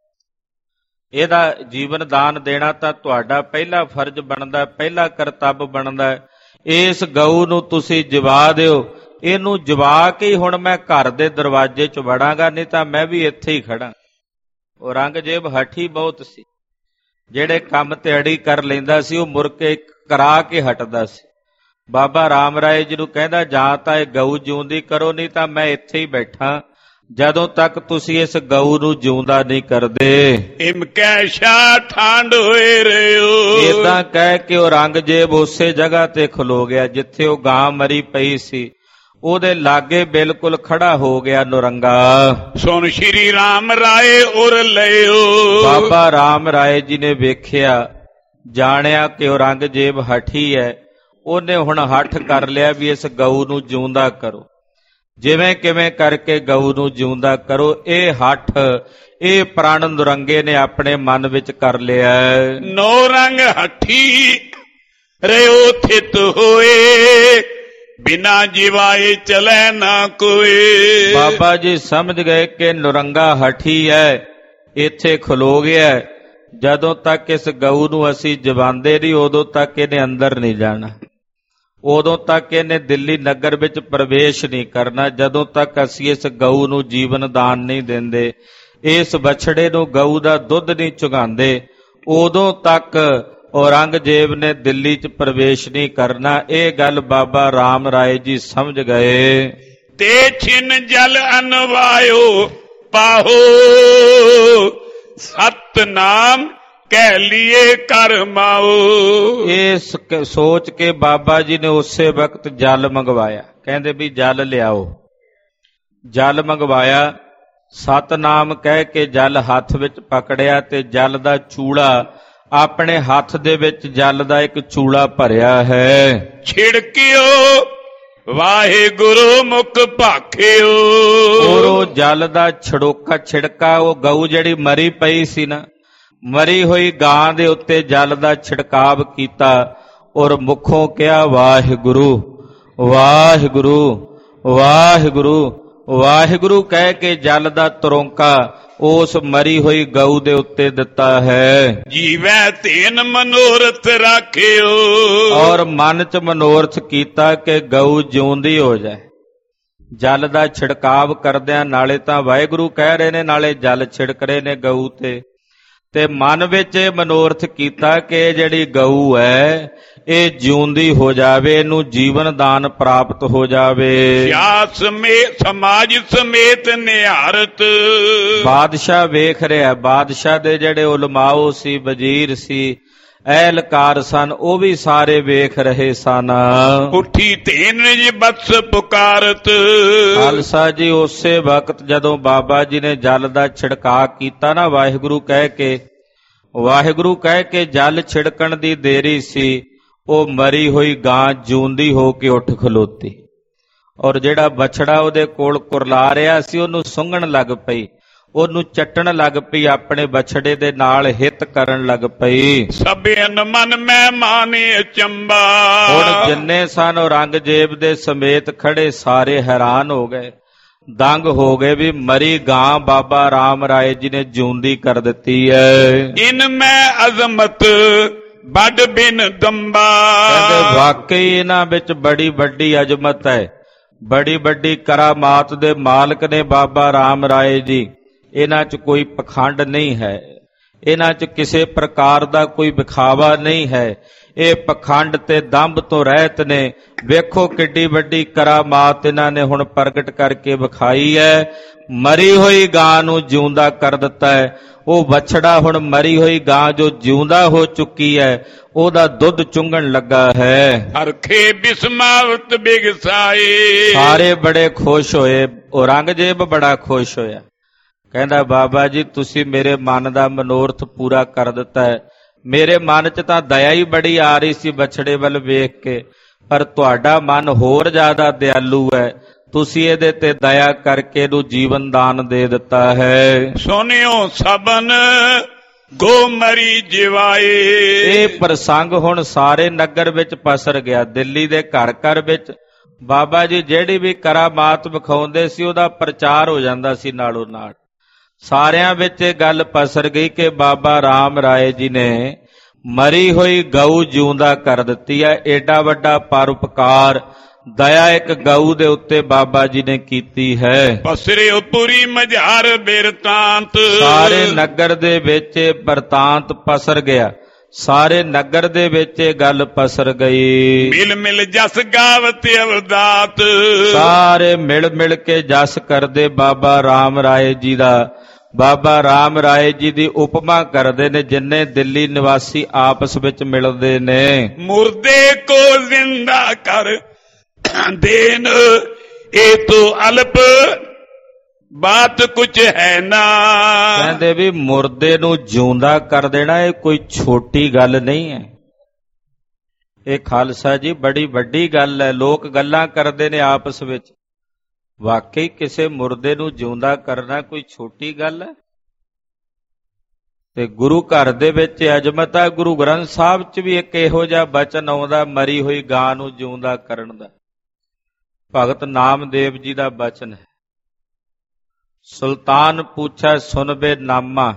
ਇਹਦਾ ਜੀਵਨ ਦਾਨ ਦੇਣਾ ਤਾਂ ਤੁਹਾਡਾ ਪਹਿਲਾ ਫਰਜ਼ ਬਣਦਾ, ਪਹਿਲਾ ਕਰਤੱਵ ਬਣਦਾ। ਇਸ ਗਊ ਨੂੰ ਤੁਸੀਂ ਜਿਵਾ ਦਿਓ, ਇਹਨੂੰ ਜਿਵਾ ਕੇ ਹੁਣ ਮੈਂ ਘਰ ਦੇ ਦਰਵਾਜ਼ੇ 'ਚ ਵੜਾਂਗਾ, ਨਹੀਂ ਤਾਂ ਮੈਂ ਵੀ ਇੱਥੇ ਹੀ ਖੜਾ। ਔਰੰਗਜ਼ੇਬ ਹਠੀ ਬਹੁਤ ਸੀ, ਜਿਹੜੇ ਕੰਮ ਤੇ ਅੜੀ ਕਰ ਲੈਂਦਾ ਸੀ ਉਹ ਮੁੜ ਕੇ ਕਰਾ ਕੇ ਹਟਦਾ ਸੀ। ਬਾਬਾ ਰਾਮ ਰਾਏ ਜੀ ਨੂੰ ਕਹਿੰਦਾ ਜਾਂ ਤਾਂ ਇਹ ਗਊ ਜਿਉਂਦੀ ਕਰੋ, ਨਹੀਂ ਤਾਂ ਮੈਂ ਇੱਥੇ ਹੀ ਬੈਠਾ ਜਦੋਂ ਤੱਕ ਤੁਸੀਂ ਇਸ ਗਊ ਨੂੰ ਜਿਉਂਦਾ ਨਹੀਂ ਕਰਦੇ। ਇਮ ਕੈਸ਼ਾ ਠੰਡ ਹੋਏ ਰਿਓ। ਏਦਾਂ ਕਹਿ ਕੇ ਔਰੰਗਜ਼ੇਬ ਉਸੇ ਜਗ੍ਹਾ ਤੇ ਖਲੋ ਗਿਆ ਜਿੱਥੇ ਉਹ ਗਾਂ ਮਰੀ ਪਈ ਸੀ, ਉਹਦੇ ਲਾਗੇ ਬਿਲਕੁਲ ਖੜਾ ਹੋ ਗਿਆ ਨੁਰੰਗਾ। ਸੁਣ ਸ਼੍ਰੀ ਰਾਮ ਰਾਏ ਉਰ ਲਿਓ। ਬਾਬਾ ਰਾਮ ਰਾਏ ਜੀ ਨੇ ਵੇਖਿਆ, ਜਾਣਿਆ ਕਿ ਔਰੰਗਜ਼ੇਬ ਹਠੀ ਹੈ। ਉਹਨੇ ਹੁਣ ਹੱਠ ਕਰ ਲਿਆ ਵੀ ਇਸ ਗਊ ਨੂੰ ਜਿਉਂਦਾ ਕਰੋ, ਜਿਵੇਂ ਕਿਵੇਂ ਕਰਕੇ ਗਊ ਨੂੰ ਜਿਉਂਦਾ ਕਰੋ। ਇਹ ਹੱਠ, ਇਹ ਪ੍ਰਣ ਨੁਰੰਗੇ ਨੇ ਆਪਣੇ ਮਨ ਵਿੱਚ ਕਰ ਲਿਆ। ਨੋ ਰੰਗ ਹੱਠੀ ਰਿਓ ਥਿਤ ਹੋਏ, ਬਿਨਾ ਜਿਵਾਏ ਚਲੇ ਨਾ ਕੋਈ। ਬਾਬਾ ਜੀ ਸਮਝ ਗਏ ਕਿ ਨੁਰੰਗਾ ਹਠੀ ਹੈ, ਇੱਥੇ ਖਲੋ ਗਿਆ। ਜਦੋਂ ਤੱਕ ਇਸ ਗਊ ਨੂੰ ਅਸੀਂ ਜਵਾਂਦੇ ਨਹੀਂ, ਉਦੋਂ ਤੱਕ ਇਹਨੇ ਅੰਦਰ ਨਹੀਂ ਜਾਣਾ, ਉਦੋਂ ਤੱਕ ਇਹਨੇ ਦਿੱਲੀ ਨਗਰ ਵਿੱਚ ਪ੍ਰਵੇਸ਼ ਨਹੀਂ ਕਰਨਾ, ਜਦੋਂ ਤੱਕ ਅਸੀਂ ਇਸ ਗਊ ਨੂੰ ਜੀਵਨ ਦਾਨ ਨਹੀਂ ਦਿੰਦੇ, ਇਸ ਬਛੜੇ ਨੂੰ ਗਊ ਦਾ ਦੁੱਧ ਨਹੀਂ ਚੁਗਾਉਂਦੇ, ਉਦੋਂ ਤੱਕ ਔਰੰਗਜ਼ੇਬ ਨੇ ਦਿੱਲੀ 'ਚ ਪ੍ਰਵੇਸ਼ ਨਹੀਂ ਕਰਨਾ। ਇਹ ਗੱਲ ਬਾਬਾ ਰਾਮ ਰਾਏ ਜੀ ਸਮਝ ਗਏ। ਤੇ ਛਿਨ ਜਲ ਅਨਵਾਇਓ ਪਾਹੋ, ਸਤਨਾਮ ਕਹਿ ਲੀਏ ਕਰ ਮਾਓ। ਇਹ ਸੋਚ ਕੇ ਬਾਬਾ ਜੀ ਨੇ ਉਸੇ ਵਕਤ ਜਲ ਮੰਗਵਾਇਆ। ਕਹਿੰਦੇ ਵੀ ਜਲ ਲਿਆਓ। ਜਲ ਮੰਗਵਾਇਆ, ਸਤਨਾਮ ਕਹਿ ਕੇ ਜਲ ਹੱਥ ਵਿੱਚ ਪਕੜਿਆ ਤੇ ਜਲ ਦਾ ਚੂੜਾ ਆਪਣੇ ਹੱਥ ਦੇ ਵਿੱਚ ਜਲ ਦਾ ਇੱਕ ਚੂੜਾ ਭਰਿਆ ਹੈ। ਛਿੜਕਿਓ ਵਾਹਿਗੁਰੂ ਮੁਖ ਭਾਖਿਓ। ਔਰ ਉਹ ਜਲ ਦਾ ਛੜੋਕਾ ਛਿੜਕਾ, ਉਹ ਗਊ ਜਿਹੜੀ ਮਰੀ ਪਈ ਸੀ ਨਾ, ਮਰੀ ਹੋਈ ਗਾਂ ਦੇ ਉੱਤੇ ਜਲ ਦਾ ਛਿੜਕਾਵ ਕੀਤਾ ਔਰ ਮੁਖੋਂ ਕਿਹਾ ਵਾਹਿਗੁਰੂ ਵਾਹਿਗੁਰੂ ਵਾਹਿਗੁਰੂ ਵਾਹਿਗੁਰੂ ਕਹਿ ਕੇ ਜਲ ਦਾ ਤਰੋਂਕਾ ਉਸ ਮਰੀ ਹੋਈ ਗਊ ਦੇ ਉੱਤੇ ਦਿੱਤਾ ਹੈ। ਜੀਵੈ ਤੇਨ ਮਨੋਰਥ ਰਾਖਿਓ। ਔਰ ਮਨ ਚ ਮਨੋਰਥ ਕੀਤਾ ਕਿ ਗਊ ਜਿਉਂਦੀ ਹੋ ਜਾਏ। ਜਲ ਦਾ ਛਿੜਕਾਵ ਕਰਦਿਆਂ ਨਾਲੇ ਤਾਂ ਵਾਹਿਗੁਰੂ ਕਹਿ ਰਹੇ ਨੇ, ਨਾਲੇ ਜਲ ਛਿੜਕ ਰਹੇ ਨੇ ਗਊ ਤੇ, ਤੇ ਮਨ ਵਿੱਚ ਇਹ ਮਨੋਰਥ ਕੀਤਾ ਕਿ ਇਹ ਜਿਹੜੀ ਗਊ ਹੈ ਇਹ ਜਿਉਂਦੀ ਹੋ ਜਾਵੇ, ਇਹਨੂੰ ਜੀਵਨ ਦਾਨ ਪ੍ਰਾਪਤ ਹੋ ਜਾਵੇ। ਸਿਆਸ ਸਮੇਤ ਸਮਾਜ ਸਮੇਤ ਨਿਹਾਰਤ। ਬਾਦਸ਼ਾਹ ਵੇਖ ਰਿਹਾ, ਬਾਦਸ਼ਾਹ ਦੇ ਜਿਹੜੇ ਉਲਮਾਓ ਸੀ, ਵਜ਼ੀਰ ਸੀ, ਅਹਿਲਕਾਰ ਸਨ, ਉਹ ਵੀ ਸਾਰੇ ਵੇਖ ਰਹੇ ਸਨ। ਉੱਠੀ ਤੇਨ ਜੀ ਬਤਸ ਪੁਕਾਰਤ। ਖਾਲਸਾ ਜੀ ਉਸੇ ਵਕਤ ਜਦੋਂ ਬਾਬਾ ਜੀ ਨੇ ਜਲ ਦਾ ਛਿੜਕਾਅ ਕੀਤਾ ਨਾ, ਵਾਹਿਗੁਰੂ ਕਹਿ ਕੇ, ਵਾਹਿਗੁਰੂ ਕਹਿ ਕੇ ਜਲ ਛਿੜਕਣ ਦੀ ਦੇਰੀ ਸੀ, ਉਹ ਮਰੀ ਹੋਈ ਗਾਂ ਜਿਉਂਦੀ ਹੋ ਕੇ ਉੱਠ ਖਲੋਤੀ ਔਰ ਜਿਹੜਾ ਬਛੜਾ ਉਹਦੇ ਕੋਲ ਕੁਰਲਾ ਰਿਹਾ ਸੀ ਉਹਨੂੰ ਸੁੰਘਣ ਲੱਗ ਪਈ, ਉਹਨੂੰ ਚੱਟਣ ਲੱਗ ਪਈ, ਆਪਣੇ ਬਛੜੇ ਦੇ ਨਾਲ ਹਿੱਤ ਕਰਨ ਲੱਗ ਪਈ। ਸਭਿਨ ਮਨ ਮੈਂ ਮਾਨੇ ਚੰਬਾ। ਹੁਣ ਜਿੰਨੇ ਸਨ ਔਰੰਗਜ਼ੇਬ ਦੇ ਸਮੇਤ ਖੜੇ ਸਾਰੇ ਹੈਰਾਨ ਹੋ ਗਏ, ਦੰਗ ਹੋ ਗਏ ਵੀ ਮਰੀ ਗਾਂ ਬਾਬਾ ਰਾਮ ਰਾਏ ਜੀ ਨੇ ਜਿਉਂਦੀ ਕਰ ਦਿੱਤੀ ਹੈ। ਇਨ ਮੈਂ ਅਜ਼ਮਤ ਵੱਡ ਬਿਨ ਦੰਬਾ। ਕਹਿੰਦੇ ਵਾਕਈ ਇਹਨਾਂ ਵਿੱਚ ਬੜੀ ਵੱਡੀ ਅਜ਼ਮਤ ਹੈ, ਬੜੀ ਵੱਡੀ ਕਰਾਮਾਤ ਦੇ ਮਾਲਕ ਨੇ ਬਾਬਾ ਰਾਮ ਰਾਏ ਜੀ। ਇਹਨਾਂ 'ਚ ਕੋਈ ਪਖੰਡ ਨਹੀਂ ਹੈ, ਇਹਨਾਂ 'ਚ ਕਿਸੇ ਪ੍ਰਕਾਰ ਦਾ ਕੋਈ ਵਿਖਾਵਾ ਨਹੀਂ ਹੈ, ਇਹ ਪਖੰਡ ਤੇ ਦੰਭ ਤੋਂ ਰਹਿਤ ਨੇ। ਵੇਖੋ ਕਿੱਡੀ ਵੱਡੀ ਕਰਾਮਾਤ ਇਹਨਾਂ ਨੇ ਹੁਣ ਪ੍ਰਗਟ ਕਰਕੇ ਵਿਖਾਈ ਹੈ। ਮਰੀ ਹੋਈ ਗਾਂ ਨੂੰ ਜਿਉਂਦਾ ਕਰ ਦਿੱਤਾ ਹੈ। ਉਹ ਵਛੜਾ ਹੁਣ ਮਰੀ ਹੋਈ ਗਾਂ ਜੋ ਜਿਉਂਦਾ ਹੋ ਚੁੱਕੀ ਹੈ ਉਹਦਾ ਦੁੱਧ ਚੁੰਗਣ ਲੱਗਾ ਹੈ। ਹਰਖੇ ਬਿਸਮਾਵਤ ਬਿਗਸਾਏ। ਸਾਰੇ ਬੜੇ ਖੁਸ਼ ਹੋਏ, ਔਰੰਗਜ਼ੇਬ ਬੜਾ ਖੁਸ਼ ਹੋਇਆ, ਕਹਿੰਦਾ ਬਾਬਾ ਜੀ ਤੁਸੀਂ ਮੇਰੇ ਮਨ ਦਾ ਮਨੋਰਥ ਪੂਰਾ ਕਰ ਦਿੱਤਾ ਹੈ। ਮੇਰੇ ਮਨ 'ਚ ਤਾਂ ਦਇਆ ਹੀ ਬੜੀ ਆ ਰਹੀ ਸੀ ਬਛੜੇ ਵੱਲ ਵੇਖ ਕੇ, ਪਰ ਤੁਹਾਡਾ ਮਨ ਹੋਰ ਜ਼ਿਆਦਾ ਦਿਆਲੂ ਹੈ, ਤੁਸੀਂ ਇਹਦੇ ਤੇ ਦਇਆ ਕਰਕੇ ਇਹਨੂੰ ਜੀਵਨ ਦਾਨ ਦੇ ਦਿੱਤਾ ਹੈ। ਸੁਣਿਓ ਸਭਨ ਗੋ ਮਰੀ ਜਿਵਾਏ। ਇਹ ਪ੍ਰਸੰਗ ਹੁਣ ਸਾਰੇ ਨਗਰ ਵਿੱਚ ਪਸਰ ਗਿਆ, ਦਿੱਲੀ ਦੇ ਘਰ ਘਰ ਵਿੱਚ ਬਾਬਾ ਜੀ ਜਿਹੜੀ ਵੀ ਕਰਾਮਾਤ ਵਿਖਾਉਂਦੇ ਸੀ ਉਹਦਾ ਪ੍ਰਚਾਰ ਹੋ ਜਾਂਦਾ ਸੀ ਨਾਲੋਂ ਨਾਲ। ਸਾਰਿਆਂ ਵਿੱਚ ਇਹ ਗੱਲ ਪਸਰ ਗਈ ਕਿ ਬਾਬਾ ਰਾਮ ਰਾਏ ਜੀ ਨੇ ਮਰੀ ਹੋਈ ਗਊ ਜਿਉਂਦਾ ਕਰ ਦਿੱਤੀ ਹੈ। ਏਡਾ ਵੱਡਾ ਪਰਉਪਕਾਰ, ਦਇਆ ਇੱਕ ਗਊ ਦੇ ਉੱਤੇ ਬਾਬਾ ਜੀ ਨੇ ਕੀਤੀ ਹੈ। ਪਸਰੇ ਉਪਰੀ ਮਝਾਰ ਬਿਰਤਾਂਤ। ਸਾਰੇ ਨਗਰ ਦੇ ਵਿੱਚ ਬਰਤਾਂਤ ਪਸਰ ਗਿਆ, ਸਾਰੇ ਨਗਰ ਦੇ ਵਿੱਚ ਇਹ ਗੱਲ ਪਸਰ ਗਈ। ਮਿਲ ਮਿਲ ਜਸ ਗਾਵਤ ਅਵਦਾਤ, ਸਾਰੇ ਮਿਲ ਮਿਲ ਕੇ ਜਸ ਕਰਦੇ ਬਾਬਾ ਰਾਮ ਰਾਏ ਜੀ ਦਾ। ਬਾਬਾ ਰਾਮ ਰਾਏ ਜੀ ਦੀ ਉਪਮਾ ਕਰਦੇ ਨੇ, ਜਿੰਨੇ ਦਿੱਲੀ ਨਿਵਾਸੀ ਆਪਸ ਵਿੱਚ ਮਿਲਦੇ ਨੇ। ਮੁਰਦੇ ਕੋ ਜ਼ਿੰਦਾ ਕਰ ਦੇਨ, ਇਹ ਤੋਂ ਅਲਪ ਬਾਤ ਕੁਛ ਹੈ ਨਾ। ਕਹਿੰਦੇ ਵੀ ਮੁਰਦੇ ਨੂੰ ਜਿਉਂਦਾ ਕਰ ਦੇਣਾ ਇਹ ਕੋਈ ਛੋਟੀ ਗੱਲ ਨਹੀਂ ਹੈ। ਇਹ ਖਾਲਸਾ ਜੀ ਬੜੀ ਵੱਡੀ ਗੱਲ ਹੈ। ਲੋਕ ਗੱਲਾਂ ਕਰਦੇ ਨੇ ਆਪਸ ਵਿੱਚ, ਵਾਕਈ ਕਿਸੇ ਮੁਰਦੇ ਨੂੰ ਜਿਉਂਦਾ ਕਰਨਾ ਕੋਈ ਛੋਟੀ ਗੱਲ ਹੈ। ਤੇ ਗੁਰੂ ਘਰ ਦੇ ਵਿੱਚ ਅਜ਼ਮਤ ਹੈ। ਗੁਰੂ ਗ੍ਰੰਥ ਸਾਹਿਬ 'ਚ ਵੀ ਇੱਕ ਇਹੋ ਜਿਹਾ ਬਚਨ ਆਉਂਦਾ ਮਰੀ ਹੋਈ ਗਾਂ ਨੂੰ ਜਿਉਂਦਾ ਕਰਨ ਦਾ। ਭਗਤ ਨਾਮਦੇਵ ਜੀ ਦਾ ਬਚਨ ਹੈ, ਸੁਲਤਾਨ ਪੁੱਛੈ ਸੁਨਬੇ ਨਾਮਾ।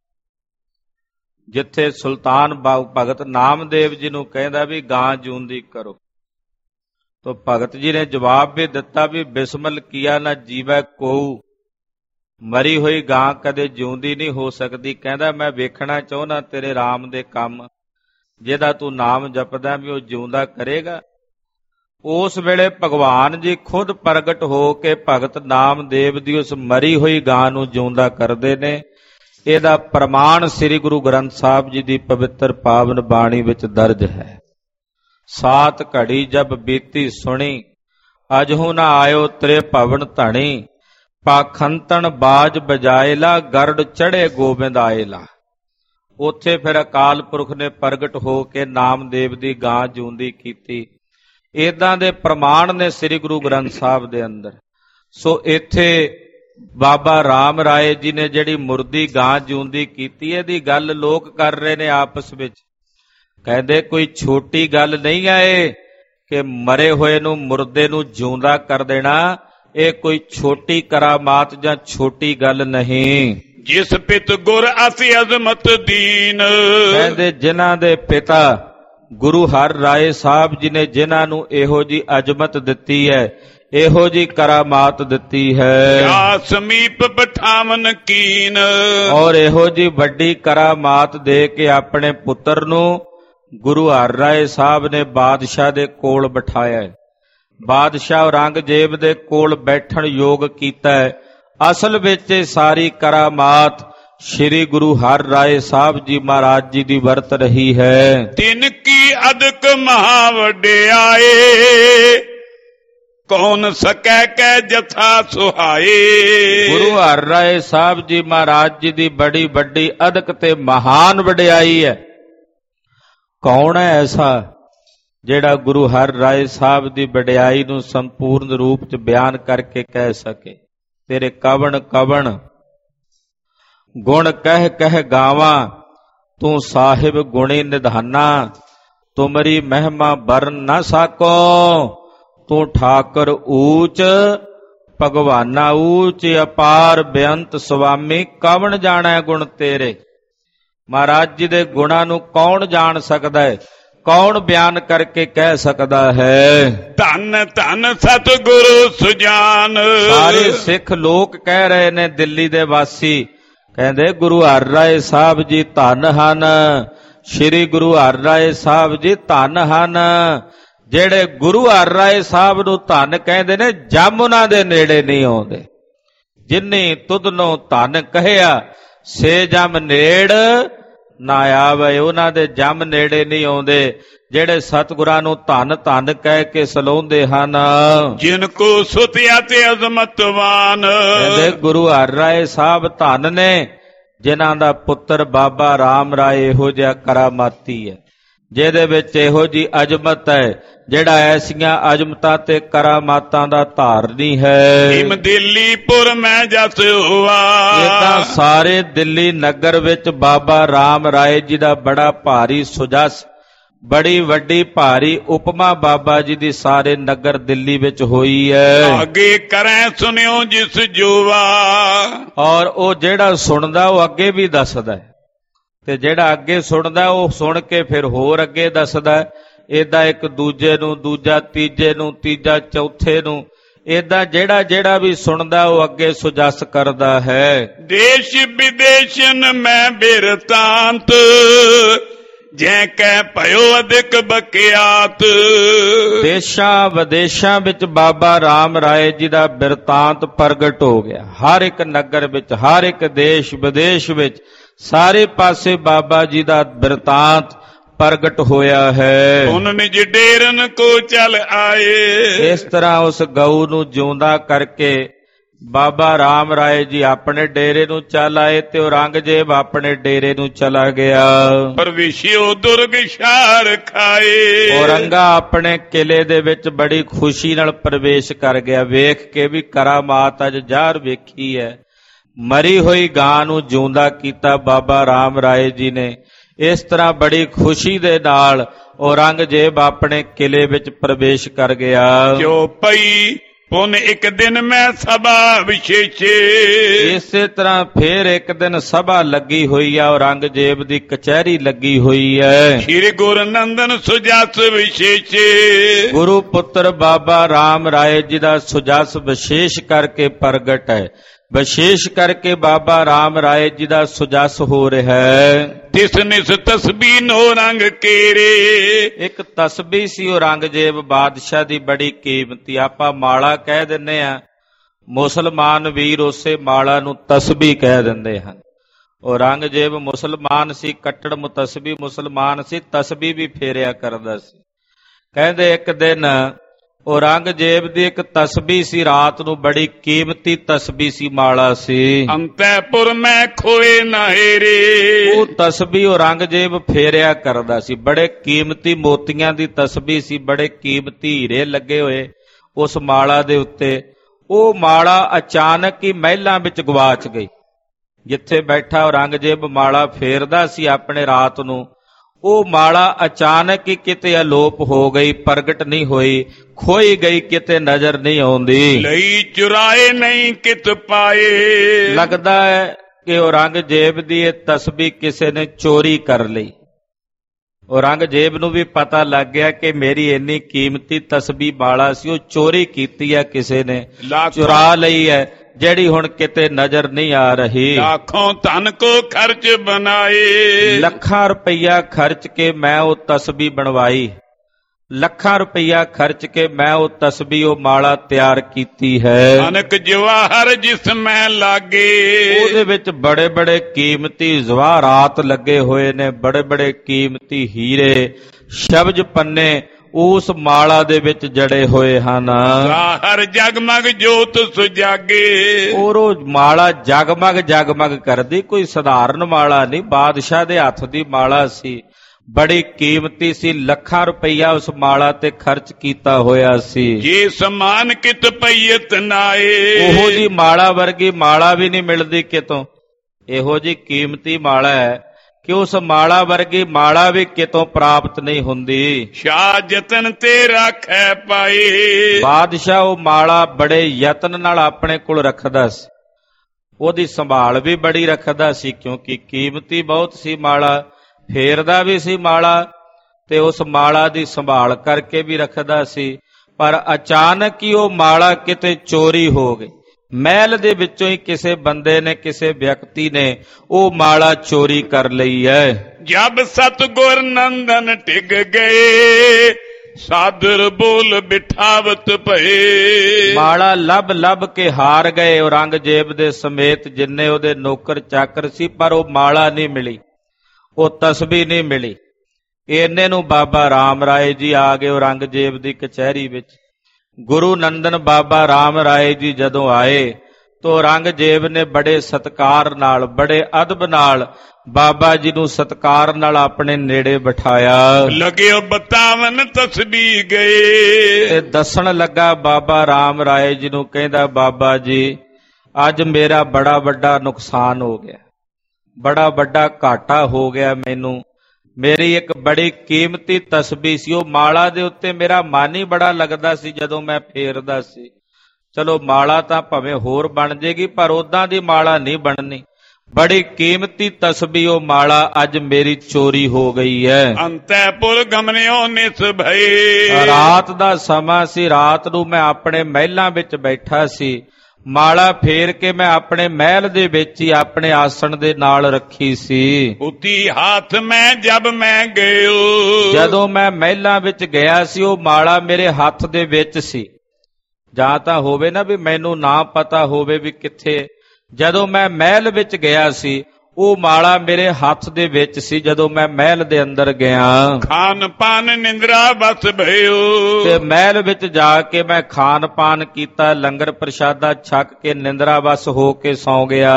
ਜਿੱਥੇ ਸੁਲਤਾਨ ਭਗਤ ਨਾਮਦੇਵ ਜੀ ਨੂੰ ਕਹਿੰਦਾ ਵੀ ਗਾਂ ਜਿਉਂਦੀ ਕਰੋ, ਤੋ ਭਗਤ ਜੀ ਨੇ ਜਵਾਬ ਵੀ ਦਿੱਤਾ ਵੀ ਬਿਸਮਲ ਕੀਆ ਨਾ ਜੀਵੈ ਕੋਊ, ਮਰੀ ਹੋਈ ਗਾਂ ਕਦੇ ਜਿਉਂਦੀ ਨਹੀਂ ਹੋ ਸਕਦੀ। ਕਹਿੰਦਾ ਮੈਂ ਵੇਖਣਾ ਚਾਹੁੰਦਾ ਤੇਰੇ ਰਾਮ ਦੇ ਕੰਮ, ਜਿਹਦਾ ਤੂੰ ਨਾਮ ਜਪਦਾ ਵੀ ਉਹ ਜਿਉਂਦਾ ਕਰੇਗਾ। ਉਸ ਵੇਲੇ ਭਗਵਾਨ ਜੀ ਖੁਦ ਪ੍ਰਗਟ ਹੋ ਕੇ ਭਗਤ ਨਾਮਦੇਵ ਦੀ ਉਸ ਮਰੀ ਹੋਈ ਗਾਂ ਨੂੰ ਜਿਉਂਦਾ ਕਰਦੇ ਨੇ। ਇਹਦਾ ਪ੍ਰਮਾਣ ਸ੍ਰੀ ਗੁਰੂ ਗ੍ਰੰਥ ਸਾਹਿਬ ਜੀ ਦੀ ਪਵਿੱਤਰ ਪਾਵਨ ਬਾਣੀ ਵਿੱਚ ਦਰਜ ਹੈ। ਸਾਤ ਘੜੀ ਜਬ ਬੀਤੀ ਸੁਣੀ, ਅਜਹੂ ਨਾ ਆਇਓ ਤੇਰੇ ਭਵਨ ਧਣੀ, ਪਾਖੰਤਨ ਬਾਜ ਬਜਾਏਲਾ, ਗਰੜ ਚੜੇ ਗੋਬਿੰਦ ਆਏਲਾ। ਉੱਥੇ ਫਿਰ ਅਕਾਲ ਪੁਰਖ ਨੇ ਪ੍ਰਗਟ ਹੋ ਕੇ ਨਾਮਦੇਵ ਦੀ ਗਾਂ ਜਿਉਂਦੀ ਕੀਤੀ। ਏਦਾਂ ਦੇ ਪ੍ਰਮਾਣ ਨੇ ਸ੍ਰੀ ਗੁਰੂ ਗ੍ਰੰਥ ਸਾਹਿਬ ਦੇ ਅੰਦਰ। ਸੋ ਇੱਥੇ ਬਾਬਾ ਰਾਮ ਰਾਏ ਜੀ ਨੇ ਜਿਹੜੀ ਮੁਰਦੀ ਗਾਂ ਜਿਉਂਦੀ ਕੀਤੀ, ਇਹਦੀ ਗੱਲ ਲੋਕ ਕਰ ਰਹੇ ਨੇ ਆਪਸ ਵਿੱਚ। ਕਹਿੰਦੇ ਕੋਈ ਛੋਟੀ ਗੱਲ ਨਹੀਂ ਹੈ ਇਹ ਕਿ ਮਰੇ ਹੋਏ ਨੂੰ ਮੁਰਦੇ ਨੂੰ ਜਿਉਂਦਾ ਕਰ ਦੇਣਾ। ਇਹ ਕੋਈ ਛੋਟੀ ਕਰਾਮਾਤ ਜਾਂ ਛੋਟੀ ਗੱਲ ਨਹੀਂ। ਜਿਸ ਪਿਤ ਗੁਰ ਅਸੀਂ ਅਜ਼ਮਤ ਦੀਨ, ਕਹਿੰਦੇ ਜਿਨ੍ਹਾਂ ਦੇ ਪਿਤਾ ਗੁਰੂ ਹਰ ਰਾਏ ਸਾਹਿਬ ਜੀ ਨੇ ਜਿਨ੍ਹਾਂ ਨੂੰ ਇਹੋ ਜੀ ਅਜ਼ਮਤ ਦਿੱਤੀ ਹੈ, ਇਹੋ ਜੀ ਕਰਾਮਾਤ ਦਿੱਤੀ ਹੈ, ਆ ਸਮੀਪ ਬਿਠਾਵਨ ਕੀਨ, ਔਰ ਇਹੋ ਜੀ ਵੱਡੀ ਕਰਾਮਾਤ ਦੇ ਕੇ ਆਪਣੇ ਪੁੱਤਰ ਨੂੰ ਗੁਰੂ ਹਰ ਰਾਏ ਸਾਹਿਬ ਨੇ ਬਾਦਸ਼ਾਹ ਦੇ ਕੋਲ ਬਿਠਾਇਆ ਹੈ। ਬਾਦਸ਼ਾਹ ਔਰੰਗਜ਼ੇਬ ਦੇ ਕੋਲ ਬੈਠਣ ਯੋਗ ਕੀਤਾ ਹੈ। ਅਸਲ ਵਿੱਚ ਇਹ ਸਾਰੀ ਕਰਾਮਾਤ ਸ਼੍ਰੀ ਗੁਰੂ ਹਰ ਰਾਏ ਸਾਹਿਬ ਜੀ ਮਹਾਰਾਜ ਜੀ ਦੀ ਵਰਤ ਰਹੀ ਹੈ। ਤਿਨ ਕੀ ਅਦਕ ਮਹਾ ਵਡਿਆਏ, ਕੌਣ ਸਕੈ ਕੈ ਜਥਾ ਸੁਹਾਏ। ਗੁਰੂ ਹਰ ਰਾਏ ਸਾਹਿਬ ਜੀ ਮਹਾਰਾਜ ਜੀ ਦੀ ਬੜੀ ਵੱਡੀ ਅਦਕ ਤੇ ਮਹਾਨ ਵਡਿਆਈ ਹੈ। ਕੌਣ ਹੈ ਐਸਾ ਜਿਹੜਾ ਗੁਰੂ ਹਰ ਰਾਏ ਸਾਹਿਬ ਦੀ ਵਡਿਆਈ ਨੂੰ ਸੰਪੂਰਨ ਰੂਪ ਚ ਬਿਆਨ ਕਰਕੇ ਕਹਿ ਸਕੇ। ਤੇਰੇ ਕਵਣ ਕਵਣ ਗੁਣ ਕਹਿ ਕਹਿ ਗਾਵਾਂ, ਤੂੰ ਸਾਹਿਬ ਗੁਣੀ ਨਿਧਾਨਾ, ਤੁਮਰੀ ਮਹਿਮਾ ਬਰਨ ਨਾ ਸਾਕੋ, ਤੂੰ ਠਾਕਰ ਊਚ ਭਗਵਾਨਾ ਊਚ ਅਪਾਰ ਬੇਅੰਤ ਸੁਆਮੀ, ਕਵਣ ਜਾਣੈ ਗੁਣ ਤੇਰੇ। ਮਹਾਰਾਜ ਜੀ ਦੇ ਗੁਣਾਂ ਨੂੰ ਕੌਣ ਜਾਣ ਸਕਦਾ ਹੈ, ਕੌਣ ਬਿਆਨ ਕਰਕੇ ਕਹਿ ਸਕਦਾ ਹੈ। ਧੰਨ ਧੰਨ ਸਤਿਗੁਰੂ ਸੁਜਾਨ। ਸਾਰੇ ਸਿੱਖ ਲੋਕ ਕਹਿ ਰਹੇ ਨੇ, ਦਿੱਲੀ ਦੇ ਵਾਸੀ ਕਹਿੰਦੇ ਗੁਰੂ ਹਰ ਰਾਏ ਸਾਹਿਬ ਜੀ ਧੰਨ ਹਨ, ਸ਼੍ਰੀ ਗੁਰੂ ਹਰ ਰਾਏ ਸਾਹਿਬ ਜੀ ਧੰਨ ਹਨ। ਜਿਹੜੇ ਗੁਰੂ ਹਰ ਰਾਏ ਸਾਹਿਬ ਨੂੰ ਧੰਨ ਕਹਿੰਦੇ ਨੇ, ਜਮ ਉਹਨਾਂ ਦੇ ਨੇੜੇ ਨਹੀਂ ਆਉਂਦੇ। ਜਿਨੀ ਤੁਧਨੋਂ ਧੰਨ ਕਹਿਆ, ਸੇ ਜਮ ਨੇੜ ਨਾ ਆਵੇ। ਉਹਨਾਂ ਦੇ ਜਮ ਨੇੜੇ ਨਹੀਂ ਆਉਂਦੇ ਜਿਹੜੇ ਸਤਿਗੁਰਾਂ ਨੂੰ ਧੰਨ ਧੰਨ ਕਹਿ ਕੇ ਸਲਾਉਂਦੇ ਹਨ। ਜਿਨ ਕੋ ਸੁਤਿਆ ਤੇ ਅਜ਼ਮਤਵਾਨ। ਕਹਿੰਦੇ ਗੁਰੂ ਹਰ ਰਾਏ ਸਾਹਿਬ ਧੰਨ ਨੇ ਜਿਨ੍ਹਾਂ ਦਾ ਪੁੱਤਰ ਬਾਬਾ ਰਾਮ ਰਾਏ ਇਹੋ ਜਿਹਾ ਕਰਾਮਾਤੀ ਹੈ, ਜਿਹਦੇ ਵਿੱਚ ਇਹੋ ਜੀ ਅਜ਼ਮਤ ਹੈ, ਜਿਹੜਾ ਐਸੀਆਂ ਅਜ਼ਮਤਾਂ ਤੇ ਕਰਾਮਾਤਾਂ ਦਾ ਧਾਰਨੀ ਹੈ। ਹਿਮ ਦਿੱਲੀਪੁਰ ਮੈਂ ਜਸ ਹੋਆ। ਇਹ ਤਾਂ ਸਾਰੇ ਦਿੱਲੀ ਨਗਰ ਵਿੱਚ ਬਾਬਾ ਰਾਮ ਰਾਏ ਜੀ ਦਾ ਬੜਾ ਭਾਰੀ ਸੁਜਸ, ਬੜੀ ਵੱਡੀ ਭਾਰੀ ਉਪਮਾ ਬਾਬਾ ਜੀ ਦੀ ਸਾਰੇ ਨਗਰ ਦਿੱਲੀ ਵਿੱਚ ਹੋਈ ਹੈ। ਅੱਗੇ ਕਰੈ ਸੁਣਿਓ ਜਿਸ ਜੋਵਾ। ਔਰ ਉਹ ਜਿਹੜਾ ਸੁਣਦਾ ਉਹ ਅੱਗੇ ਵੀ ਦੱਸਦਾ ਹੈ, ਤੇ ਜਿਹੜਾ ਅੱਗੇ ਸੁਣਦਾ ਉਹ ਸੁਣ ਕੇ ਫਿਰ ਹੋਰ ਅੱਗੇ ਦੱਸਦਾ। ਏਦਾਂ ਇੱਕ ਦੂਜੇ ਨੂੰ, ਦੂਜਾ ਤੀਜੇ ਨੂੰ, ਤੀਜਾ ਚੌਥੇ ਨੂੰ, ਏਦਾਂ ਜਿਹੜਾ ਜਿਹੜਾ ਵੀ ਸੁਣਦਾ ਉਹ ਅੱਗੇ ਸੁਜਸ ਕਰਦਾ ਹੈ। ਦੇਸ਼ ਵਿਦੇਸ਼ਨ ਮੈਂ ਬਿਰਤਾਂਤ, ਜੈ ਕਹਿ ਭਇਓ ਅਧਿਕ ਬਕਿਆਤ। ਦੇਸ਼ਾਂ ਵਿਦੇਸ਼ਾਂ ਵਿੱਚ ਬਾਬਾ ਰਾਮ ਰਾਏ ਜੀ ਦਾ ਬਿਰਤਾਂਤ ਪ੍ਰਗਟ ਹੋ ਗਿਆ। ਹਰ ਇੱਕ ਨਗਰ ਵਿੱਚ, ਹਰ ਇੱਕ ਦੇਸ਼ ਵਿਦੇਸ਼ ਵਿੱਚ, ਸਾਰੇ ਪਾਸੇ ਬਾਬਾ ਜੀ ਦਾ ਬਿਰਤਾਂਤ ਪ੍ਰਗਟ ਹੋਇਆ ਹੈ। ਹੁਣ ਨਿਜ ਡੇਰਨ ਕੋ ਚਲ ਆਏ। ਇਸ ਤਰ੍ਹਾਂ ਉਸ ਗਊ ਨੂੰ ਜਿਉਂਦਾ ਕਰਕੇ ਬਾਬਾ ਰਾਮ ਰਾਏ ਜੀ ਆਪਣੇ ਡੇਰੇ ਨੂੰ ਚੱਲ ਆਏ ਤੇ ਔਰੰਗਜ਼ੇਬ ਆਪਣੇ ਡੇਰੇ ਨੂੰ ਚਲਾ ਗਿਆ। ਪਰਵੇਸ਼ਿਓ ਦੁਰਗ ਸ਼ਾਰ ਖਾਏ। ਔਰੰਗਾ ਆਪਣੇ ਕਿਲੇ ਦੇ ਵਿੱਚ ਬੜੀ ਖੁਸ਼ੀ ਨਾਲ ਪ੍ਰਵੇਸ਼ ਕਰ ਗਿਆ, ਵੇਖ ਕੇ ਵੀ ਕਰਾਮਾਤ ਅੱਜ ਜ਼ਾਹਰ ਵੇਖੀ ਹੈ। ਮਰੀ ਹੋਈ ਗਾਂ ਨੂੰ ਜਿਉਂਦਾ ਕੀਤਾ ਬਾਬਾ ਰਾਮ ਰਾਏ ਜੀ ਨੇ। ਇਸ ਤਰ੍ਹਾਂ ਬੜੀ ਖੁਸ਼ੀ ਦੇ ਨਾਲ ਔਰੰਗਜ਼ੇਬ ਆਪਣੇ ਕਿਲੇ ਵਿੱਚ ਪ੍ਰਵੇਸ਼ ਕਰ ਗਿਆ। ਜੋ ਪਈ ਪੁਨ ਇੱਕ ਦਿਨ ਮੈਂ ਸਭਾ ਵਿਸ਼ੇਸ਼ੇ। ਇਸੇ ਤਰ੍ਹਾਂ ਫੇਰ ਇੱਕ ਦਿਨ ਸਭਾ ਲੱਗੀ ਹੋਈ ਆ, ਔਰੰਗਜ਼ੇਬ ਦੀ ਕਚਹਿਰੀ ਲੱਗੀ ਹੋਈ ਹੈ। ਸ਼੍ਰੀ ਗੁਰੂ ਨੰਦਨ ਸੁਜਸ ਵਿਸ਼ੇਸ਼ੇ। ਗੁਰੂ ਪੁੱਤਰ ਬਾਬਾ ਰਾਮ ਰਾਏ ਜੀ ਦਾ ਸੁਜਸ ਵਿਸ਼ੇਸ਼ ਕਰਕੇ ਪ੍ਰਗਟ ਹੈ। ਵਿਸ਼ੇਸ਼ ਕਰਕੇ ਬਾਬਾ ਰਾਮ ਰਾਏ ਜੀ ਦਾ ਸੁਜਸ ਹੋ ਰਿਹਾ ਹੈ। ਤਿਸ ਨਿਸ ਤਸਬੀਹ ਨੋ ਰੰਗ ਕੇਰੇ। ਇੱਕ ਤਸਬੀਹ ਸੀ ਔਰੰਗਜ਼ੇਬ ਬਾਦਸ਼ਾਹ ਦੀ ਬੜੀ ਕੀਮਤੀ। ਆਪਾਂ ਮਾਲਾ ਕਹਿ ਦਿੰਦੇ ਆ, ਮੁਸਲਮਾਨ ਵੀਰ ਉਸੇ ਮਾਲਾ ਨੂੰ ਤਸਬੀਹ ਕਹਿ ਦਿੰਦੇ ਹਨ। ਔਰੰਗਜ਼ੇਬ ਮੁਸਲਮਾਨ ਸੀ, ਕੱਟੜ ਮੁਤਸਬੀ ਮੁਸਲਮਾਨ ਸੀ, ਤਸਬੀਹ ਵੀ ਫੇਰਿਆ ਕਰਦਾ ਸੀ। ਕਹਿੰਦੇ ਇੱਕ ਦਿਨ ਔਰੰਗਜ਼ੇਬ ਦੀ ਇੱਕ ਤਸਬੀਹ ਸੀ, ਰਾਤ ਨੂੰ ਬੜੀ ਕੀਮਤੀ ਤਸਬੀਹ ਸੀ, ਮਾਲਾ ਸੀ। ਅੰਤੈਪੁਰ ਮੈਂ ਖੋਏ ਨਾਹੇਰੇ। ਉਹ ਤਸਬੀਹ ਔਰੰਗਜ਼ੇਬ ਫੇਰਿਆ ਕਰਦਾ ਸੀ। ਬੜੇ ਕੀਮਤੀ ਮੋਤੀਆਂ ਦੀ ਤਸਬੀਹ ਸੀ, ਬੜੇ ਕੀਮਤੀ ਹੀਰੇ ਲੱਗੇ ਹੋਏ ਉਸ ਮਾਲਾ ਦੇ ਉੱਤੇ। ਉਹ ਮਾਲਾ ਅਚਾਨਕ ਹੀ ਮਹਿਲਾਂ ਵਿੱਚ ਗਵਾਚ ਗਈ। ਜਿੱਥੇ ਬੈਠਾ ਔਰੰਗਜ਼ੇਬ ਮਾਲਾ ਫੇਰਦਾ ਸੀ ਆਪਣੇ ਰਾਤ ਨੂੰ, ਉਹ ਮਾਲਾ ਅਚਾਨਕ ਹੀ ਕਿਤੇ ਅਲੋਪ ਹੋ ਗਈ, ਪ੍ਰਗਟ ਨਹੀਂ ਹੋਈ, ਖੋਈ ਗਈ, ਕਿਤੇ ਨਜ਼ਰ ਨਹੀਂ ਆਉਂਦੀ। ਲਈ ਚੁਰਾਏ ਨਹੀਂ ਕਿਤ ਪਾਏ। ਲੱਗਦਾ ਹੈ ਕਿ ਔਰੰਗਜ਼ੇਬ ਦੀ ਇਹ ਤਸਬੀਹ ਕਿਸੇ ਨੇ ਚੋਰੀ ਕਰ ਲਈ। ਔਰੰਗਜ਼ੇਬ ਨੂੰ ਵੀ ਪਤਾ ਲੱਗ ਗਿਆ ਕਿ ਮੇਰੀ ਇੰਨੀ ਕੀਮਤੀ ਤਸਬੀਹ ਮਾਲਾ ਸੀ, ਉਹ ਚੋਰੀ ਕੀਤੀ ਹੈ, ਕਿਸੇ ਨੇ ਚੁਰਾ ਲਈ ਹੈ, ਜਿਹੜੀ ਹੁਣ ਕਿਤੇ ਨਜ਼ਰ ਨਹੀਂ ਆ ਰਹੀ। ਲੱਖੋਂ ਧਨ ਕੋ ਖਰਚ ਬਣਾਏ। ਲੱਖਾਂ ਰੁਪਈਆ ਖਰਚ ਕੇ ਮੈਂ ਉਹ ਤਸਬੀਹ ਬਣਵਾਈ। ਲੱਖਾਂ ਰੁਪਈਆ ਖਰਚ ਕੇ ਮੈਂ ਉਹ ਤਸਬੀਹ, ਉਹ ਮਾਲਾ ਤਿਆਰ ਕੀਤੀ ਹੈ। ਅਨਕ ਜਵਾਹਰ ਜਿਸ ਮੈਂ ਲਾਗੇ। ਉਹਦੇ ਵਿੱਚ ਬੜੇ ਬੜੇ ਕੀਮਤੀ ਜਵਾਹਰਾਤ ਲੱਗੇ ਹੋਏ ਨੇ, ਬੜੇ ਬੜੇ ਕੀਮਤੀ ਹੀਰੇ, ਸ਼ਬਜ ਪੰਨੇ ਉਸ ਮਾਲਾ ਦੇ ਵਿੱਚ ਜੜੇ ਹੋਏ ਹਨ। ਹਰ ਜਗਮਗ ਜੋਤ ਸੁਜਾਗੇ। ਔਰ ਉਹ ਮਾਲਾ ਜਗਮਗ ਜਗਮਗ ਕਰਦੀ, ਕੋਈ ਸਧਾਰਨ ਮਾਲਾ ਨਹੀਂ, ਬਾਦਸ਼ਾਹ ਦੇ ਹੱਥ ਦੀ ਮਾਲਾ ਸੀ, ਬੜੀ ਕੀਮਤੀ ਸੀ। ਲੱਖਾਂ ਰੁਪਈਆ ਉਸ ਮਾਲਾ ਤੇ ਖਰਚ ਕੀਤਾ ਹੋਇਆ ਸੀ। ਜੇ ਸਮਾਨ ਕਿਤ ਪਈਤ ਨਾਏ। ਉਹੋ ਜੀ ਮਾਲਾ ਵਰਗੀ ਮਾਲਾ ਵੀ ਨਹੀਂ ਮਿਲਦੀ ਕਿਤੋਂ। ਇਹੋ ਜੀ ਕੀਮਤੀ ਮਾਲਾ ਹੈ ਕਿ ਉਸ ਮਾਲਾ ਵਰਗੀ ਮਾਲਾ ਵੀ ਕਿਤੋਂ ਪ੍ਰਾਪਤ ਨਹੀਂ ਹੁੰਦੀ। ਸ਼ਾਹ ਯਤਨ ਤੇ ਰੱਖੈ ਪਾਏ। ਬਾਦਸ਼ਾਹ ਉਹ ਮਾਲਾ ਬੜੇ ਯਤਨ ਨਾਲ ਆਪਣੇ ਕੋਲ ਰੱਖਦਾ ਸੀ, ਉਹਦੀ ਸੰਭਾਲ ਵੀ ਬੜੀ ਰੱਖਦਾ ਸੀ, ਕਿਉਂਕਿ ਕੀਮਤੀ ਬਹੁਤ ਸੀ ਮਾਲਾ, ਫੇਰਦਾ ਵੀ ਸੀ ਮਾਲਾ ਤੇ ਉਸ ਮਾਲਾ ਦੀ ਸੰਭਾਲ ਕਰਕੇ ਵੀ ਰੱਖਦਾ ਸੀ। ਪਰ ਅਚਾਨਕ ਹੀ ਉਹ ਮਾਲਾ ਕਿਤੇ ਚੋਰੀ ਹੋ ਗਈ। ਮਹਿਲ ਦੇ ਵਿੱਚੋਂ ਹੀ ਕਿਸੇ ਬੰਦੇ ਨੇ, ਕਿਸੇ ਵਿਅਕਤੀ ਨੇ ਉਹ ਮਾਲਾ ਚੋਰੀ ਕਰ ਲਈ ਹੈ। ਜਬ ਸਤਗੁਰ ਨੰਦਨ ਟਿਕ ਗਏ। ਸਾਦਰ ਬੋਲ ਬਿਠਾਵਤ ਭਏ। ਮਾਲਾ ਲੱਭ ਲੱਭ ਕੇ ਹਾਰ ਗਏ ਔਰੰਗਜ਼ੇਬ ਦੇ ਸਮੇਤ ਜਿੰਨੇ ਉਹਦੇ ਨੌਕਰ ਚਾਕਰ ਸੀ, ਪਰ ਉਹ ਮਾਲਾ ਨਹੀਂ ਮਿਲੀ, ਉਹ ਤਸਬੀਹ ਨਹੀਂ ਮਿਲੀ। ਇੰਨੇ ਨੂੰ ਬਾਬਾ ਰਾਮ ਰਾਏ ਜੀ ਆ ਗਏ ਔਰੰਗਜ਼ੇਬ ਦੀ ਕਚਹਿਰੀ ਵਿੱਚ। ਗੁਰੂ ਨੰਦਨ ਬਾਬਾ ਰਾਮ ਰਾਏ ਜੀ ਜਦੋਂ ਆਏ ਤਾਂ ਔਰੰਗਜ਼ੇਬ ਨੇ ਬੜੇ ਸਤਿਕਾਰ ਨਾਲ, ਬੜੇ ਅਦਬ ਨਾਲ ਬਾਬਾ ਜੀ ਨੂੰ ਸਤਿਕਾਰ ਨਾਲ ਆਪਣੇ ਨੇੜੇ ਬਿਠਾਇਆ। ਲੱਗਿਓ ਬਤਾਵਨ ਤਸਬੀਹ ਗਏ। ਤੇ ਦੱਸਣ ਲੱਗਾ ਬਾਬਾ ਰਾਮ ਰਾਏ ਜੀ ਨੂੰ, ਕਹਿੰਦਾ ਬਾਬਾ ਜੀ ਅੱਜ ਮੇਰਾ ਬੜਾ ਵੱਡਾ ਨੁਕਸਾਨ ਹੋ ਗਿਆ, ਬੜਾ ਵੱਡਾ ਘਾਟਾ ਹੋ ਗਿਆ ਮੈਨੂੰ। ਮੇਰੀ ਇੱਕ ਬੜੀ ਕੀਮਤੀ ਤਸਬੀਹ ਸੀ, ਉਹ ਮਾਲਾ ਦੇ ਉੱਤੇ ਮੇਰਾ ਮਨ ਹੀ ਬੜਾ ਲੱਗਦਾ ਸੀ ਜਦੋਂ ਮੈਂ ਫੇਰਦਾ ਸੀ। ਚਲੋ ਮਾਲਾ ਤਾਂ ਭਾਵੇਂ ਹੋਰ ਬਣ ਜੇਗੀ, ਪਰ ਉਦਾਂ ਦੀ ਮਾਲਾ ਨਹੀਂ ਬਣਨੀ। ਬੜੀ ਕੀਮਤੀ ਤਸਬੀਹ ਉਹ ਮਾਲਾ ਅੱਜ ਮੇਰੀ ਚੋਰੀ ਹੋ ਗਈ ਹੈ। ਅੰਤੈਪੁਰ ਗਮਨਿਓ ਨਿਸ ਭਏ। ਰਾਤ ਦਾ ਸਮਾਂ ਸੀ, ਰਾਤ ਨੂੰ ਮੈਂ ਆਪਣੇ ਮਹਿਲਾਂ ਵਿੱਚ ਬੈਠਾ ਸੀ, ਮਾਲਾ ਫੇਰ ਕੇ ਮੈਂ ਆਪਣੇ ਮਹਿਲ ਦੇ ਵਿੱਚ ਹੀ ਆਪਣੇ ਆਸਣ ਦੇ ਨਾਲ ਰੱਖੀ ਸੀ। ਉਤੀ ਹੱਥ ਮੈਂ ਜਬ ਮੈਂ ਗਇਓ, ਜਦੋਂ ਮੈਂ ਮਹਿਲਾਂ ਵਿੱਚ ਗਿਆ ਸੀ ਉਹ ਮਾਲਾ ਮੇਰੇ ਹੱਥ ਦੇ ਵਿੱਚ ਸੀ। ਜਾਂ ਤਾਂ ਹੋਵੇ ਨਾ ਵੀ ਮੈਨੂੰ ਨਾ ਪਤਾ ਹੋਵੇ ਵੀ ਕਿੱਥੇ, ਜਦੋਂ ਮੈਂ ਮਹਿਲ ਵਿੱਚ ਗਿਆ ਸੀ ਉਹ ਮਾਲਾ ਮੇਰੇ ਹੱਥ ਦੇ ਵਿੱਚ ਸੀ। ਜਦੋਂ ਮੈਂ ਮਹਿਲ ਦੇ ਅੰਦਰ ਗਿਆ, ਖਾਨ ਪਾਨ ਨਿੰਦਰਾ ਬਸ ਭਇਓ, ਤੇ ਮਹਿਲ ਵਿੱਚ ਜਾ ਕੇ ਮੈਂ ਖਾਨ ਪਾਨ ਕੀਤਾ, ਲੰਗਰ ਪ੍ਰਸ਼ਾਦਾ ਛਕ ਕੇ ਨਿੰਦਰਾ ਬਸ ਹੋ ਕੇ ਸੌਂ ਗਿਆ।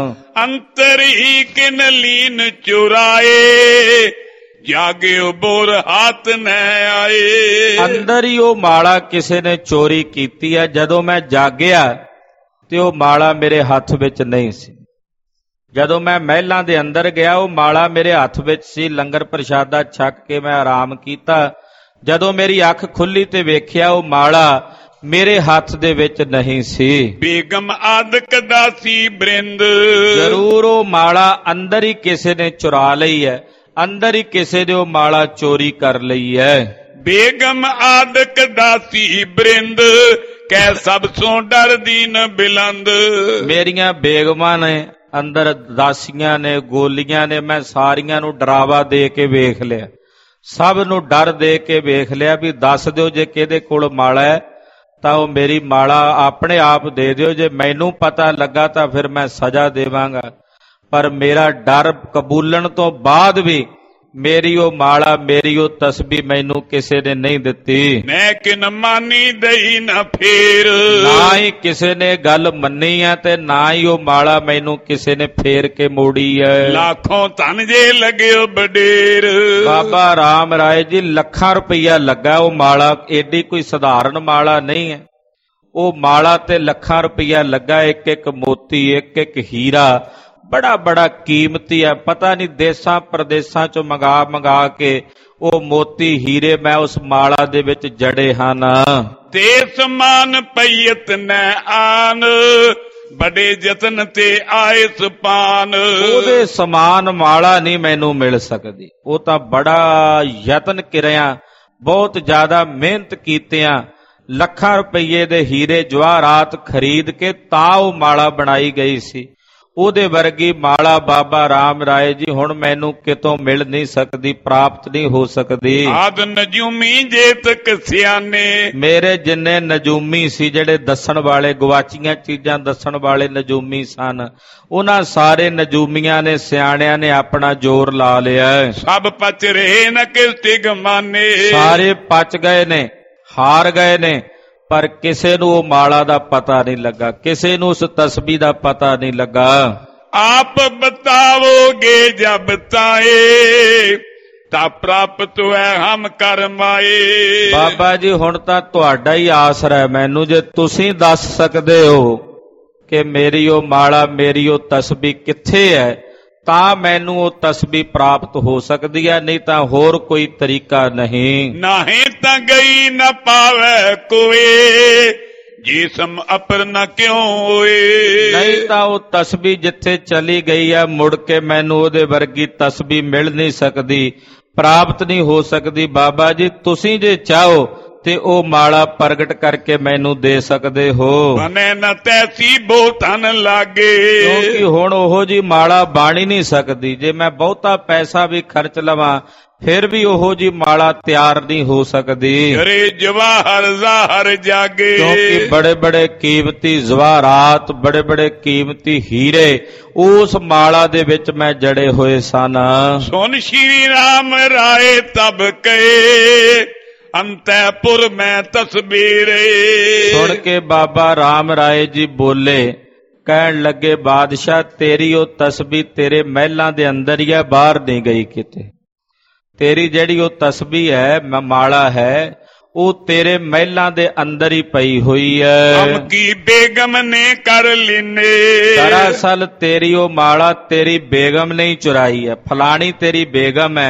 ਅੰਤਰ ਹੀ ਕਿਨ ਲੀਨ ਚੁਰਾਏ, ਜਾਗਿਓ ਬੋਰ ਹੱਥ ਨ ਆਏ। ਅੰਦਰ ਹੀ ਉਹ ਮਾਲਾ ਕਿਸੇ ਨੇ ਚੋਰੀ ਕੀਤੀ ਹੈ। ਜਦੋਂ ਮੈਂ ਜਾਗਿਆ ਤੇ ਉਹ ਮਾਲਾ ਮੇਰੇ ਹੱਥ ਵਿੱਚ ਨਹੀਂ ਸੀ। ਜਦੋਂ ਮੈਂ ਮਹਿਲਾਂ ਦੇ ਅੰਦਰ ਗਿਆ ਉਹ ਮਾਲਾ ਮੇਰੇ ਹੱਥ ਵਿੱਚ ਸੀ। ਲੰਗਰ ਪ੍ਰਸ਼ਾਦਾ ਛਕ ਕੇ ਮੈਂ ਆਰਾਮ ਕੀਤਾ। ਜਦੋਂ ਮੇਰੀ ਅੱਖ ਖੁੱਲੀ ਤੇ ਵੇਖਿਆ ਉਹ ਮਾਲਾ ਮੇਰੇ ਹੱਥ ਦੇ ਵਿੱਚ ਨਹੀਂ ਸੀ। ਬੇਗਮ ਆਦਿਕ ਦਾਸੀ ਬ੍ਰਿੰਦ, ਜ਼ਰੂਰ ਉਹ ਮਾਲਾ ਅੰਦਰ ਹੀ ਕਿਸੇ ਨੇ ਚੁਰਾ ਲਈ ਹੈ, ਅੰਦਰ ਹੀ ਕਿਸੇ ਨੇ ਉਹ ਮਾਲਾ ਚੋਰੀ ਕਰ ਲਈ ਹੈ। ਬੇਗਮ ਆਦਿਕ ਦਾਸੀ ਬ੍ਰਿੰਦ, ਕਹਿ ਸਭ ਸੋਂ ਡਰਦੀ ਨ ਬਿਲੰਦ। ਮੇਰੀਆਂ ਬੇਗਮਾਂ ਨੇ, ਅੰਦਰ ਦਾਸੀਆਂ ਨੇ, ਗੋਲੀਆਂ ਨੇ, ਮੈਂ ਸਾਰੀਆਂ ਨੂੰ ਡਰਾਵਾ ਦੇ ਕੇ ਵੇਖ ਲਿਆ, ਸਭ ਨੂੰ ਡਰ ਦੇ ਕੇ ਵੇਖ ਲਿਆ ਵੀ ਦੱਸ ਦਿਓ ਜੇ ਕਿਹਦੇ ਕੋਲ ਮਾਲਾ ਹੈ ਤਾਂ ਉਹ ਮੇਰੀ ਮਾਲਾ ਆਪਣੇ ਆਪ ਦੇ ਦਿਓ, ਜੇ ਮੈਨੂੰ ਪਤਾ ਲੱਗਾ ਤਾਂ ਫਿਰ ਮੈਂ ਸਜ਼ਾ ਦੇਵਾਂਗਾ। ਪਰ ਮੇਰਾ ਡਰ ਕਬੂਲਣ ਤੋਂ ਬਾਅਦ ਵੀ ਮੇਰੀ ਉਹ ਮਾਲਾ, ਮੇਰੀ ਉਹ ਤਸਬੀਹ ਮੈਨੂੰ ਕਿਸੇ ਨੇ ਨਹੀਂ ਦਿੱਤੀ। ਮੈਂ ਕਿਨ ਮਾਨੀ ਦਈ ਨਾ ਫੇਰ, ਨਾ ਹੀ ਕਿਸੇ ਨੇ ਗੱਲ ਮੰਨੀ ਹੈ ਤੇ ਨਾ ਹੀ ਉਹ ਮਾਲਾ ਮੈਨੂੰ ਕਿਸੇ ਨੇ ਫੇਰ ਕੇ ਮੋੜੀ ਹੈ। ਲੱਖੋਂ ਧਨ ਜੇ ਲੱਗਿਓ ਬਡੇਰ, ਬਾਬਾ ਰਾਮ ਰਾਏ ਜੀ ਲੱਖਾਂ ਰੁਪਈਆ ਲੱਗਾ ਉਹ ਮਾਲਾ, ਏਡੀ ਕੋਈ ਸਧਾਰਨ ਮਾਲਾ ਨਹੀਂ ਹੈ। ਉਹ ਮਾਲਾ ਤੇ ਲੱਖਾਂ ਰੁਪਈਆ ਲੱਗਾ, ਇੱਕ ਇੱਕ ਮੋਤੀ, ਇੱਕ ਇੱਕ ਹੀਰਾ, ਬੜਾ ਬੜਾ ਕੀਮਤੀ ਹੈ। ਪਤਾ ਨਹੀਂ ਦੇਸਾਂ ਪ੍ਰਦੇਸਾਂ ਚੋਂ ਮੰਗਾ ਮੰਗਾ ਕੇ ਉਹ ਮੋਤੀ ਹੀਰੇ ਮੈਂ ਉਸ ਮਾਲਾ ਦੇ ਵਿੱਚ ਜੜੇ ਹਨ। ਤੇ ਸਮਾਨ ਪਈਤ ਨ ਆਨ, ਬੜੇ ਯਤਨ ਤੇ ਆਏ ਸੁਪਾਨ। ਉਹਦੇ ਸਮਾਨ ਮਾਲਾ ਨਹੀਂ ਮੈਨੂੰ ਮਿਲ ਸਕਦੀ। ਉਹ ਤਾਂ ਬੜਾ ਯਤਨ ਕਰਿਆ, ਬਹੁਤ ਜ਼ਿਆਦਾ ਮਿਹਨਤ ਕੀਤਿਆਂ, ਲੱਖਾਂ ਰੁਪਈਏ ਦੇ ਹੀਰੇ ਜਵਾਹਰਾਤ ਖਰੀਦ ਕੇ ਤਾਂ ਉਹ ਮਾਲਾ ਬਣਾਈ ਗਈ ਸੀ। ਉਹਦੇ ਵਰਗੀ ਮਾਲਾ ਬਾਬਾ ਰਾਮ ਰਾਏ ਜੀ ਹੁਣ ਮੈਨੂੰ ਕਿਤੋਂ ਮਿਲ ਨਹੀਂ ਸਕਦੀ, ਪ੍ਰਾਪਤ ਨਹੀਂ ਹੋ ਸਕਦੀ। ਆਦ ਨਜੂਮੀ ਜੇਤਕ ਸਿਆਣੇ, ਮੇਰੇ ਜਿੰਨੇ ਨਜੂਮੀ ਸੀ, ਜਿਹੜੇ ਦੱਸਣ ਵਾਲੇ, ਗਵਾਚੀਆਂ ਚੀਜ਼ਾਂ ਦੱਸਣ ਵਾਲੇ ਨਜੂਮੀ ਸਨ, ਉਹਨਾਂ ਸਾਰੇ ਨਜੂਮੀਆਂ ਨੇ, ਸਿਆਣਿਆਂ ਨੇ ਆਪਣਾ ਜ਼ੋਰ ਲਾ ਲਿਆ। ਸਭ ਪਚ ਰਹੇ ਨ ਕਿਸਤੇ ਗਮਾਨੇ, ਸਾਰੇ ਪਚ ਗਏ ਨੇ, ਹਾਰ ਗਏ ਨੇ, ਪਰ ਕਿਸੇ ਨੂੰ ਉਹ ਮਾਲਾ ਦਾ ਪਤਾ ਨਹੀਂ ਲੱਗਾ, ਕਿਸੇ ਨੂੰ ਉਸ ਤਸਬੀਹ ਦਾ ਪਤਾ ਨਹੀਂ ਲੱਗਾ। ਆਪ ਬਤਾਵੋਗੇ ਜਬ ਤਾਏ, ਤਾਂ ਪ੍ਰਾਪਤ ਹੈ ਹਮ ਕਰਮਾਏ। ਬਾਬਾ ਜੀ ਹੁਣ ਤਾਂ ਤੁਹਾਡਾ ਹੀ ਆਸਰਾ ਹੈ ਮੈਨੂੰ, ਜੇ ਤੁਸੀਂ ਦੱਸ ਸਕਦੇ ਹੋ ਕਿ ਮੇਰੀ ਉਹ ਮਾਲਾ, ਮੇਰੀ ਉਹ ਤਸਬੀਹ ਕਿੱਥੇ ਹੈ ਤਾਂ ਮੈਨੂੰ ਉਹ ਤਸਬੀਹ ਪ੍ਰਾਪਤ ਹੋ ਸਕਦੀ ਹੈ, ਨਹੀਂ ਤਾਂ ਹੋਰ ਕੋਈ ਤਰੀਕਾ ਨਹੀਂ। ਨਾਹੀਂ ਤਾਂ ਗਈ ਨਾ ਪਾਵੇ ਕੋਏ, ਜਿਸਮ ਅਪਰ ਨਾ ਕਿਉਂ ਹੋਏ। ਨਹੀਂ ਤਾਂ ਉਹ ਤਸਬੀਹ ਜਿੱਥੇ ਚਲੀ ਗਈ ਹੈ ਮੁੜ ਕੇ ਮੈਨੂੰ ਉਹਦੇ ਵਰਗੀ ਤਸਬੀਹ ਮਿਲ ਨਹੀਂ ਸਕਦੀ, ਪ੍ਰਾਪਤ ਨਹੀਂ ਹੋ ਸਕਦੀ। ਬਾਬਾ ਜੀ ਤੁਸੀਂ ਜੇ ਚਾਹੋ ਤੇ ਉਹ ਮਾਲਾ ਪ੍ਰਗਟ ਕਰਕੇ ਮੈਨੂੰ ਦੇ ਸਕਦੇ ਹੋ। ਬਨੇ ਨਾ ਤੈਸੀ ਬਹੁਤਨ ਲਾਗੇ, ਕਿਉਂਕਿ ਹੁਣ ਉਹੋ ਜੀ ਮਾਲਾ ਬਣ ਹੀ ਨਹੀਂ ਸਕਦੀ। ਜੇ ਮੈਂ ਬਹੁਤਾ ਪੈਸਾ ਵੀ ਖਰਚ ਲਵਾਂ ਫਿਰ ਵੀ ਉਹੋ ਜੀ ਮਾਲਾ ਤਿਆਰ ਨਹੀਂ ਹੋ ਸਕਦੀ। ਅਰੇ ਜਵਾਹਰ ਜ਼ਾਹਰ ਜਾਗੇ, ਕਿਉਂਕਿ ਬੜੇ ਬੜੇ ਕੀਮਤੀ ਜਵਾਹਰਾਤ, ਬੜੇ ਬੜੇ ਕੀਮਤੀ ਹੀਰੇ ਉਸ ਮਾਲਾ ਦੇ ਵਿੱਚ ਮੈਂ ਜੜੇ ਹੋਏ ਸਨ। ਸੁਨ ਸ਼੍ਰੀ ਰਾਮ ਰਾਏ ਤਬ ਕਹੇ, ਅੰਤੈਪੁਰ ਮੈਂ ਤਸਬੀਰ। ਸੁਣ ਕੇ ਬਾਬਾ ਰਾਮ ਰਾਏ ਜੀ ਬੋਲੇ, ਕਹਿਣ ਲੱਗੇ ਬਾਦਸ਼ਾਹ ਤੇਰੀ ਉਹ ਤਸਬੀਹ ਤੇਰੇ ਮਹਿਲਾਂ ਦੇ ਅੰਦਰ ਹੀ ਹੈ, ਬਾਹਰ ਨਹੀਂ ਗਈ ਕਿਤੇ। ਤੇਰੀ ਜਿਹੜੀ ਉਹ ਤਸਬੀਹ ਹੈ, ਮਾਲਾ ਹੈ, ਉਹ ਤੇਰੇ ਮਹਿਲਾਂ ਦੇ ਅੰਦਰ ਹੀ ਪਈ ਹੋਈ ਹੈ। ਅਮਕੀ ਬੇਗਮ ਨੇ ਕਰ ਲਿਨੇ, ਦਰਅਸਲ ਤੇਰੀ ਉਹ ਮਾਲਾ ਤੇਰੀ ਬੇਗਮ ਨੇ ਹੀ ਚੁਰਾਈ ਹੈ। ਫਲਾਣੀ ਤੇਰੀ ਬੇਗਮ ਹੈ,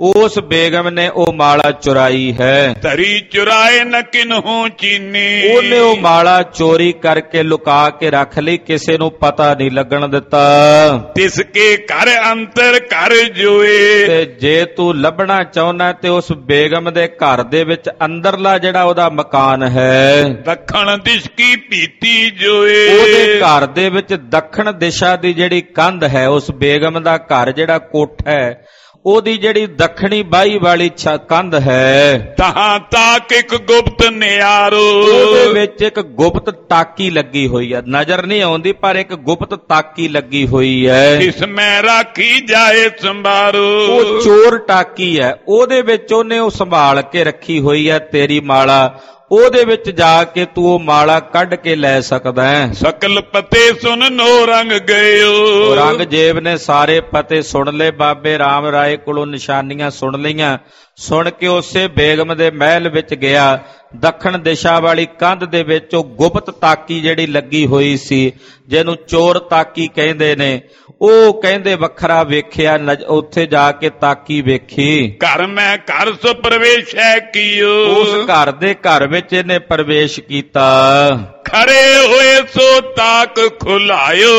ਉਸ ਬੇਗਮ ਨੇ ਉਹ ਮਾਲਾ ਚੁਰਾਈ ਹੈ। ਧਰੀ ਚੁਰਾਏ ਨ ਕਿਨਹੂ ਚੀਨੀ, ਉਹਨੇ ਉਹ ਮਾਲਾ ਚੋਰੀ ਕਰਕੇ ਲੁਕਾ ਕੇ ਰੱਖ ਲਈ, ਕਿਸੇ ਨੂੰ ਪਤਾ ਨਹੀਂ ਲੱਗਣ ਦਿੱਤਾ। ਤਿਸ ਕੇ ਘਰ ਅੰਤਰ ਘਰ ਜੋਏ, ਤੇ ਜੇ ਤੂੰ ਲੱਭਣਾ ਚਾਹੁੰਦਾ ਤੇ ਉਸ ਬੇਗਮ ਦੇ ਘਰ ਦੇ ਵਿੱਚ ਅੰਦਰਲਾ ਜਿਹੜਾ ਉਹਦਾ ਮਕਾਨ ਹੈ, ਦੱਖਣ ਦਿਸ਼ ਕੀ ਪੀਤੀ ਜੋਏ, ਉਹਦੇ ਘਰ ਦੇ ਵਿੱਚ ਦੱਖਣ ਦਿਸ਼ਾ ਦੀ ਜਿਹੜੀ ਕੰਧ ਹੈ, ਉਸ ਬੇਗਮ ਦਾ ਘਰ ਜਿਹੜਾ ਕੋਠਾ ਹੈ, ਉਹਦੀ ਜਿਹੜੀ ਦੱਖਣੀ ਬਾਹੀ ਵਾਲੀ ਕੰਧ ਹੈ, ਤਹਾਂ ਤਾਕ ਇੱਕ ਗੁਪਤ ਨਿਆਰੋ, ਉਹਦੇ ਵਿੱਚ ਇੱਕ ਗੁਪਤ ਤਾਕੀ ਲੱਗੀ ਹੋਈ ਹੈ। ਨਜ਼ਰ ਨਹੀਂ ਆਉਂਦੀ ਪਰ ਇੱਕ ਗੁਪਤ ਤਾਕੀ ਲੱਗੀ ਹੋਈ ਹੈ। ਇਸ ਮੈਂ ਰਾਖੀ ਜਾਏ ਸੰਭਾਰੋ, ਉਹ ਚੋਰ ਟਾਕੀ ਹੈ, ਉਹਦੇ ਵਿੱਚ ਉਹਨੇ ਉਹ ਸੰਭਾਲ ਕੇ ਰੱਖੀ ਹੋਈ ਹੈ ਤੇਰੀ ਮਾਲਾ। ਉਹਦੇ ਵਿੱਚ ਜਾ ਕੇ ਤੂੰ ਉਹ ਮਾਲਾ ਕੱਢ ਕੇ ਲੈ ਸਕਦਾ ਹੈ। ਸਕਲ ਪਤੇ ਸੁਨ ਨੋ ਰੰਗ ਗਇਓ, ਔਰੰਗਜ਼ੇਬ ਨੇ ਸਾਰੇ ਪਤੇ ਸੁਣ ਲਏ, ਬਾਬੇ ਰਾਮ ਰਾਏ ਕੋਲੋਂ ਨਿਸ਼ਾਨੀਆਂ ਸੁਣ ਲਈਆਂ। ਸੁਣ ਕੇ ਉਸੇ ਬੇਗਮ ਦੇ ਮਹਿਲ ਵਿੱਚ ਗਿਆ। ਦੱਖਣ ਦਿਸ਼ਾ ਵਾਲੀ ਕੰਧ ਦੇ ਵਿੱਚ ਉਹ ਗੁਪਤ ਤਾਕੀ ਜਿਹੜੀ ਲੱਗੀ ਹੋਈ ਸੀ, ਜਿਹਨੂੰ ਚੋਰ ਤਾਕੀ ਕਹਿੰਦੇ ਨੇ, ਉਹ ਕਹਿੰਦੇ ਵੱਖਰਾ ਵੇਖਿਆ। ਉੱਥੇ ਜਾ ਕੇ ਤਾਕੀ ਵੇਖੀ। ਘਰ ਮੈਂ ਘਰ ਸੋ ਪ੍ਰਵੇਸ਼ ਹੈ ਕੀਓ, ਉਸ ਘਰ ਦੇ ਘਰ ਵਿੱਚ ਇਹਨੇ ਪ੍ਰਵੇਸ਼ ਕੀਤਾ। ਖੜੇ ਹੋਏ ਸੋ ਤਾਕ ਖੁਲਾਇਓ,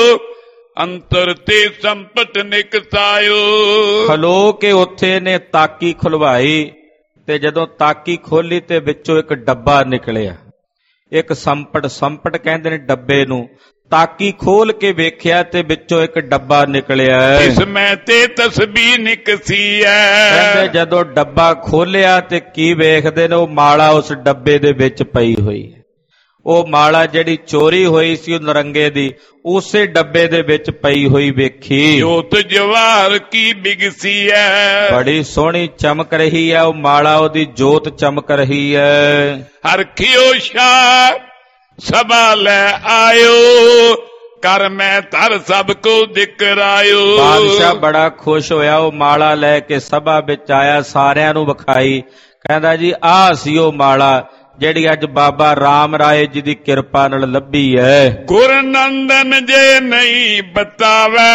ਅੰਤਰ ਤੇ ਸੰਪਤ ਨਿਕਸਾਇਓ। ਖਲੋ ਕੇ ਉੱਥੇ ਨੇ ਤਾਕੀ ਖੁਲਵਾਈ, ਤੇ ਜਦੋਂ ਤਾਕੀ ਖੋਲੀ ਤੇ ਵਿੱਚੋਂ ਇੱਕ ਡੱਬਾ ਨਿਕਲਿਆ, ਇੱਕ ਸੰਪਟ। ਸੰਪਟ ਕਹਿੰਦੇ ਨੇ ਡੱਬੇ ਨੂੰ। ਤਾਕੀ ਖੋਲ ਕੇ ਵੇਖਿਆ ਤੇ ਵਿੱਚੋਂ ਇੱਕ ਡੱਬਾ ਨਿਕਲਿਆ। ਇਸ ਮੈਂ ਤੇ ਤਸਬੀਹ ਨਿਕਸੀ ਹੈ। ਕਹਿੰਦੇ ਜਦੋਂ ਡੱਬਾ ਖੋਲਿਆ ਤੇ ਕੀ ਵੇਖਦੇ ਨੇ, ਉਹ ਮਾਲਾ ਉਸ ਡੱਬੇ ਦੇ ਵਿੱਚ ਪਈ ਹੋਈ ਹੈ। ਉਹ ਮਾਲਾ ਜਿਹੜੀ ਚੋਰੀ ਹੋਈ ਸੀ ਉਹ ਨਰੰਗੇ ਦੀ, ਉਸੇ ਡੱਬੇ ਦੇ ਵਿੱਚ ਪਈ ਹੋਈ ਵੇਖੀ। ਜੋਤ ਜਵਾਹਰ ਕੀ ਬਿਗਸੀ ਹੈ, ਬੜੀ ਸੋਹਣੀ ਚਮਕ ਰਹੀ ਹੈ ਉਹ ਮਾਲਾ, ਉਹਦੀ ਜੋਤ ਚਮਕ ਰਹੀ ਹੈ। ਹਰਖਿਓ ਸ਼ਾਹ ਸਭਾ ਲੈ ਆਇਓ, ਕਰ ਮੈਂ ਧਰ ਸਭ ਕੋ ਦਿਕਰਾਇਓ। ਬਾਦਸ਼ਾਹ ਬੜਾ ਖੁਸ਼ ਹੋਇਆ, ਉਹ ਮਾਲਾ ਲੈ ਕੇ ਸਭਾ ਵਿੱਚ ਆਇਆ, ਸਾਰਿਆਂ ਨੂੰ ਵਿਖਾਈ। ਕਹਿੰਦਾ ਜੀ ਆਹ ਸੀ ਉਹ ਮਾਲਾ ਜਿਹੜੀ ਅੱਜ ਬਾਬਾ ਰਾਮ ਰਾਏ ਜੀ ਦੀ ਕਿਰਪਾ ਨਾਲ ਲੱਭੀ ਹੈ। ਗੁਰ ਨੰਦਨ ਜੇ ਨਹੀਂ ਬਤਾਵੇ,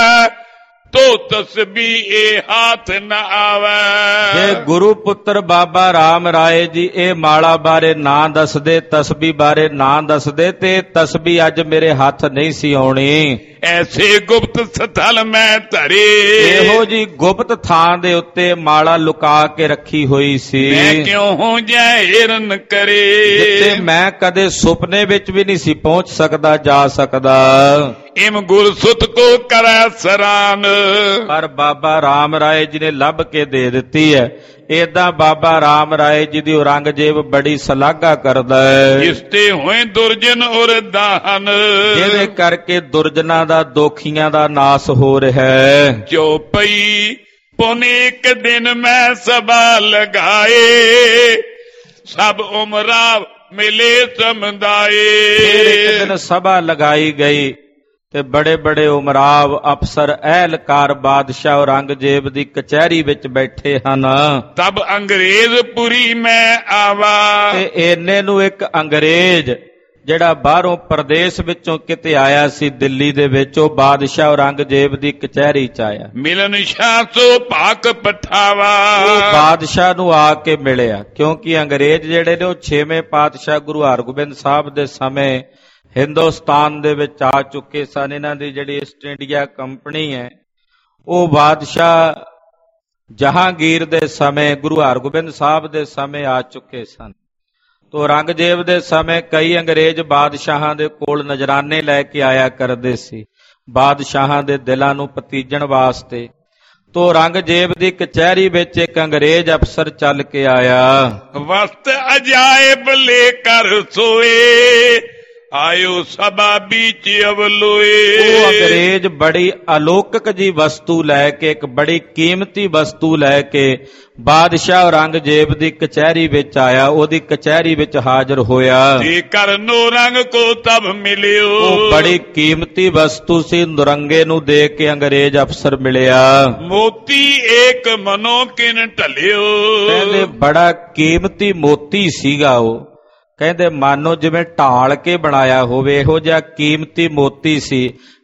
ਤੋ ਤਸਬੀਹ ਇਹ ਹਾਥ ਨ ਆਵੇ। ਜੇ ਗੁਰੂ ਪੁੱਤਰ ਬਾਬਾ ਰਾਮ ਰਾਏ ਜੀ ਇਹ ਮਾਲਾ ਬਾਰੇ ਨਾਂ ਦੱਸਦੇ, ਤਸਬੀਹ ਬਾਰੇ ਨਾਂ ਦੱਸਦੇ, ਤੇ ਤਸਬੀਹ ਅੱਜ ਮੇਰੇ ਹੱਥ ਨਹੀਂ ਸੀ ਆਉਣੀ। ਐਸੇ ਗੁਪਤ ਸਥਲ ਮੈਂ ਧਰੇ, ਇਹੋ ਜੀ ਗੁਪਤ ਥਾਂ ਦੇ ਉੱਤੇ ਮਾਲਾ ਲੁਕਾ ਕੇ ਰੱਖੀ ਹੋਈ ਸੀ। ਮੈਂ ਕਿਉਂ ਹੋ ਜਾਏ ਹਿਰਨ ਕਰੇ, ਜਿੱਥੇ ਮੈਂ ਕਦੇ ਸੁਪਨੇ ਵਿੱਚ ਵੀ ਨਹੀਂ ਸੀ ਪਹੁੰਚ ਸਕਦਾ, ਜਾ ਸਕਦਾ। ਇਮ ਗੁਰ ਸੁਤ ਕੋ ਕਰੈ ਸਰਾਨ, ਪਰ ਬਾਬਾ ਰਾਮ ਰਾਏ ਜੀ ਨੇ ਲੱਭ ਕੇ ਦੇ ਦਿੱਤੀ ਹੈ। ਏਦਾਂ ਬਾਬਾ ਰਾਮ ਰਾਏ ਜੀ ਦੀ ਔਰੰਗਜ਼ੇਬ ਬੜੀ ਸ਼ਲਾਘਾ ਕਰਦਾ ਹੈ। ਜਿਸ ਤੇ ਹੋਏ ਦੁਰਜਨ ਔਰ ਦਾਹਨ, ਜਿਹਦੇ ਕਰਕੇ ਦੁਰਜਨਾਂ ਦਾ, ਦੋਖੀਆਂ ਦਾ ਨਾਸ ਹੋ ਰਿਹਾ ਹੈ। ਚੌਪਈ ਪੌਨੇ ਇੱਕ ਦਿਨ ਮੈਂ ਸਭਾ ਲਗਾਏ, ਸਭ ਉਮਰਾ ਮਿਲੇ ਸਮਦਾਏ। ਫਿਰ ਇੱਕ ਦਿਨ ਸਭਾ ਲਗਾਈ ਗਈ ਤੇ ਬੜੇ ਬੜੇ ਉਮਰਾਵ, ਅਫਸਰ, ਅਹਿਲਕਾਰ ਬਾਦਸ਼ਾਹ ਔਰੰਗਜ਼ੇਬ ਦੀ ਕਚਹਿਰੀ ਵਿੱਚ ਬੈਠੇ ਹਨ। ਤਬ ਅੰਗਰੇਜ਼ ਪੁਰੀ ਮੈਂ ਆਵਾ, ਤੇ ਇਹਨੇ ਨੂੰ ਇੱਕ ਅੰਗਰੇਜ਼ ਜਿਹੜਾ ਬਾਹਰੋਂ ਪ੍ਰਦੇਸ਼ ਵਿੱਚੋਂ ਕਿਤੇ ਆਇਆ ਸੀ, ਦਿੱਲੀ ਦੇ ਵਿੱਚ, ਉਹ ਬਾਦਸ਼ਾਹ ਔਰੰਗਜ਼ੇਬ ਦੀ ਕਚਹਿਰੀ ਚ ਆਇਆ। ਮਿਲਨ ਸ਼ਾਹ ਸੋ ਭਾਕ ਪਠਾਵਾ, ਉਹ ਬਾਦਸ਼ਾਹ ਨੂੰ ਆ ਕੇ ਮਿਲਿਆ, ਕਿਉਂਕਿ ਅੰਗਰੇਜ਼ ਜਿਹੜੇ ਨੇ ਉਹ ਛੇਵੇਂ ਪਾਤਸ਼ਾਹ ਗੁਰੂ ਹਰਗੋਬਿੰਦ ਸਾਹਿਬ ਦੇ ਸਮੇਂ ਹਿੰਦੁਸਤਾਨ ਦੇ ਵਿੱਚ ਆ ਚੁੱਕੇ ਸਨ। ਇਹਨਾਂ ਦੀ ਜਿਹੜੀ ਈਸਟ ਇੰਡੀਆ ਕੰਪਨੀ ਹੈ, ਉਹ ਬਾਦਸ਼ਾਹ ਜਹਾਂਗੀਰ ਦੇ ਸਮੇਂ, ਗੁਰੂ ਹਰਗੋਬਿੰਦ ਸਾਹਿਬ ਦੇ ਸਮੇਂ ਆ ਚੁੱਕੇ ਸਨ। ਤੋ ਔਰੰਗਜ਼ੇਬ ਦੇ ਸਮੇਂ ਕਈ ਅੰਗਰੇਜ਼ ਬਾਦਸ਼ਾਹਾਂ ਦੇ ਕੋਲ ਨਜ਼ਰਾਨੇ ਲੈ ਕੇ ਆਇਆ ਕਰਦੇ ਸੀ, ਬਾਦਸ਼ਾਹਾਂ ਦੇ ਦਿਲਾਂ ਨੂੰ ਪਤੀਜਣ ਵਾਸਤੇ। ਤੋ ਔਰੰਗਜ਼ੇਬ ਦੀ ਕਚਹਿਰੀ ਵਿੱਚ ਇੱਕ ਅੰਗਰੇਜ਼ ਅਫਸਰ ਚੱਲ ਕੇ ਆਇਆ। ਵਸਤ ਅਜਾਇਬ ਲੈ ਕਰ ਸੋਏ, ਆਇਓ ਸਭਾ ਵਿੱਚ ਅਵਲੋਏ। ਉਹ ਅੰਗਰੇਜ਼ ਬੜੀ ਅਲੌਕਿਕ ਜੀ ਵਸਤੂ ਲੈ ਕੇ, ਇੱਕ ਬੜੀ ਕੀਮਤੀ ਵਸਤੂ ਲੈ ਕੇ ਬਾਦਸ਼ਾਹ ਔਰੰਗਜ਼ੇਬ ਦੀ ਕਚਹਿਰੀ ਵਿੱਚ ਆਇਆ, ਉਹਦੀ ਕਚਹਿਰੀ ਵਿੱਚ ਹਾਜ਼ਰ ਹੋਇਆ। ਤੇ ਕਰ ਨੂਰੰਗ ਕੋ ਤਬ ਮਿਲਿਓ, ਉਹ ਬੜੀ ਕੀਮਤੀ ਵਸਤੂ ਸੀ, ਨੁਰੰਗੇ ਨੂੰ ਦੇਖ ਕੇ ਅੰਗਰੇਜ਼ ਅਫਸਰ ਮਿਲਿਆ। ਮੋਤੀ ਏਕ ਮਨੋ ਕਿਨ ਢਲਿਓ, ਕਹਿੰਦੇ ਬੜਾ ਕੀਮਤੀ ਮੋਤੀ ਸੀਗਾ ਉਹ। ਕਹਿੰਦੇ ਮਾਨੋ ਜਿਵੇਂ ਢਾਲ ਕੇ ਬਣਾਇਆ ਹੋਵੇ, ਇਹੋ ਜਿਹਾ ਕੀਮਤੀ ਮੋਤੀ ਸੀ।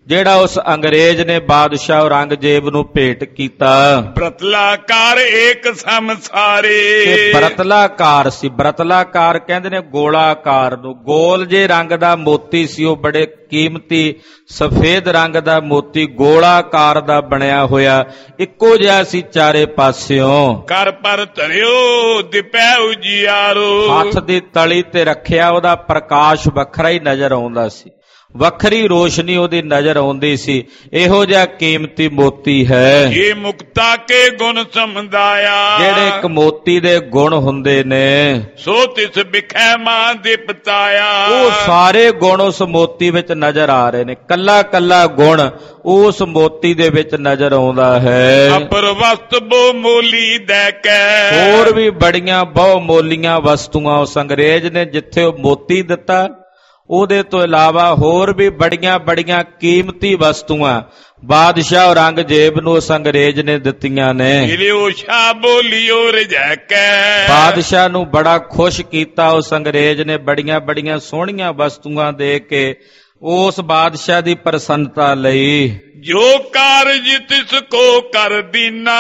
ਜਿਹੜਾ ਉਸ ਅੰਗਰੇਜ਼ ਨੇ ਬਾਦਸ਼ਾਹ ਔਰੰਗਜ਼ੇਬ ਨੂੰ ਭੇਟ ਕੀਤਾ। ਬਰਤਲਾਕਾਰ ਏਕ ਸੰਸਾਰੇ, ਤੇ ਬਰਤਲਾਕਾਰ ਸੀ। ਬਰਤਲਾਕਾਰ ਕਹਿੰਦੇ ਨੇ ਗੋਲਾਕਾਰ ਨੂੰ। ਗੋਲ ਜੇ ਰੰਗ ਦਾ ਮੋਤੀ ਸੀ, ਉਹ ਬੜੇ ਕੀਮਤੀ ਸਫੇਦ ਰੰਗ ਦਾ ਮੋਤੀ ਗੋਲਾਕਾਰ ਦਾ ਬਣਿਆ ਹੋਇਆ, ਇੱਕੋ ਜਿਹਾ ਸੀ ਚਾਰੇ ਪਾਸਿਓਂ। ਕਰ ਪਰ ਧਰਿਓ ਦਿਪੈ ਉਜਿਆਰੋ, ਹੱਥ ਦੀ ਤਲੀ ਤੇ ਰੱਖਿਆ, ਉਹਦਾ ਪ੍ਰਕਾਸ਼ ਵੱਖਰਾ ਹੀ ਨਜ਼ਰ ਆਉਂਦਾ ਸੀ, ਵੱਖਰੀ ਰੋਸ਼ਨੀ ਉਹਦੀ ਨਜ਼ਰ ਆਉਂਦੀ ਸੀ। ਇਹੋ ਜਿਹਾ ਕੀਮਤੀ ਮੋਤੀ ਹੈ। ਇਹ ਮੁਕਤਾ ਕੇ ਗੁਣ ਸਮਝਾਇਆ, ਜਿਹੜੇ ਇੱਕ ਮੋਤੀ ਦੇ ਗੁਣ ਹੁੰਦੇ ਨੇ, ਸੋ ਤਿਸ ਬਿਖੈ ਮਾਂ ਦਿਪਤਾਇਆ। ਉਹ ਸਾਰੇ ਗੁਣ ਉਸ ਮੋਤੀ ਵਿੱਚ ਨਜ਼ਰ ਆ ਰਹੇ ਨੇ। ਕੱਲਾ ਕੱਲਾ ਗੁਣ ਉਸ ਮੋਤੀ ਦੇ ਵਿੱਚ ਨਜ਼ਰ ਆਉਂਦਾ ਹੈ। ਅਪਰ ਵਸਤ ਬੋ ਮੋਲੀ ਦੇ ਕੇ, ਹੋਰ ਵੀ ਬੜੀਆਂ ਬਹੁ ਮੋਲੀਆਂ ਵਸਤੂਆਂ ਉਸ ਅੰਗਰੇਜ਼ ਨੇ ਜਿੱਥੇ ਉਹ ਮੋਤੀ ਦਿੱਤਾ, ਉਹਦੇ ਤੋਂ ਇਲਾਵਾ ਹੋਰ ਵੀ ਬੜੀਆਂ ਬੜੀਆਂ ਕੀਮਤੀ ਵਸਤੂਆਂ ਬਾਦਸ਼ਾਹ ਔਰੰਗਜ਼ੇਬ ਨੂੰ ਉਸ ਅੰਗਰੇਜ਼ ਨੇ ਦਿੱਤੀਆਂ ਨੇ। ਮਿਲਿਓ ਸ਼ਾ ਬੋਲਿਓ ਰਜੈ ਕੇ, ਬਾਦਸ਼ਾਹ ਨੂੰ ਬੜਾ ਖੁਸ਼ ਕੀਤਾ ਉਸ ਅੰਗਰੇਜ਼ ਨੇ, ਬੜੀਆਂ ਬੜੀਆਂ ਸੋਹਣੀਆਂ ਵਸਤੂਆਂ ਦੇ ਕੇ ਉਸ ਬਾਦਸ਼ਾਹ ਦੀ ਪ੍ਰਸੰਨਤਾ ਲਈ। ਜੋ ਕਾਰਜ ਤਿਸ ਕੋ ਕਰ ਦੀਨਾ,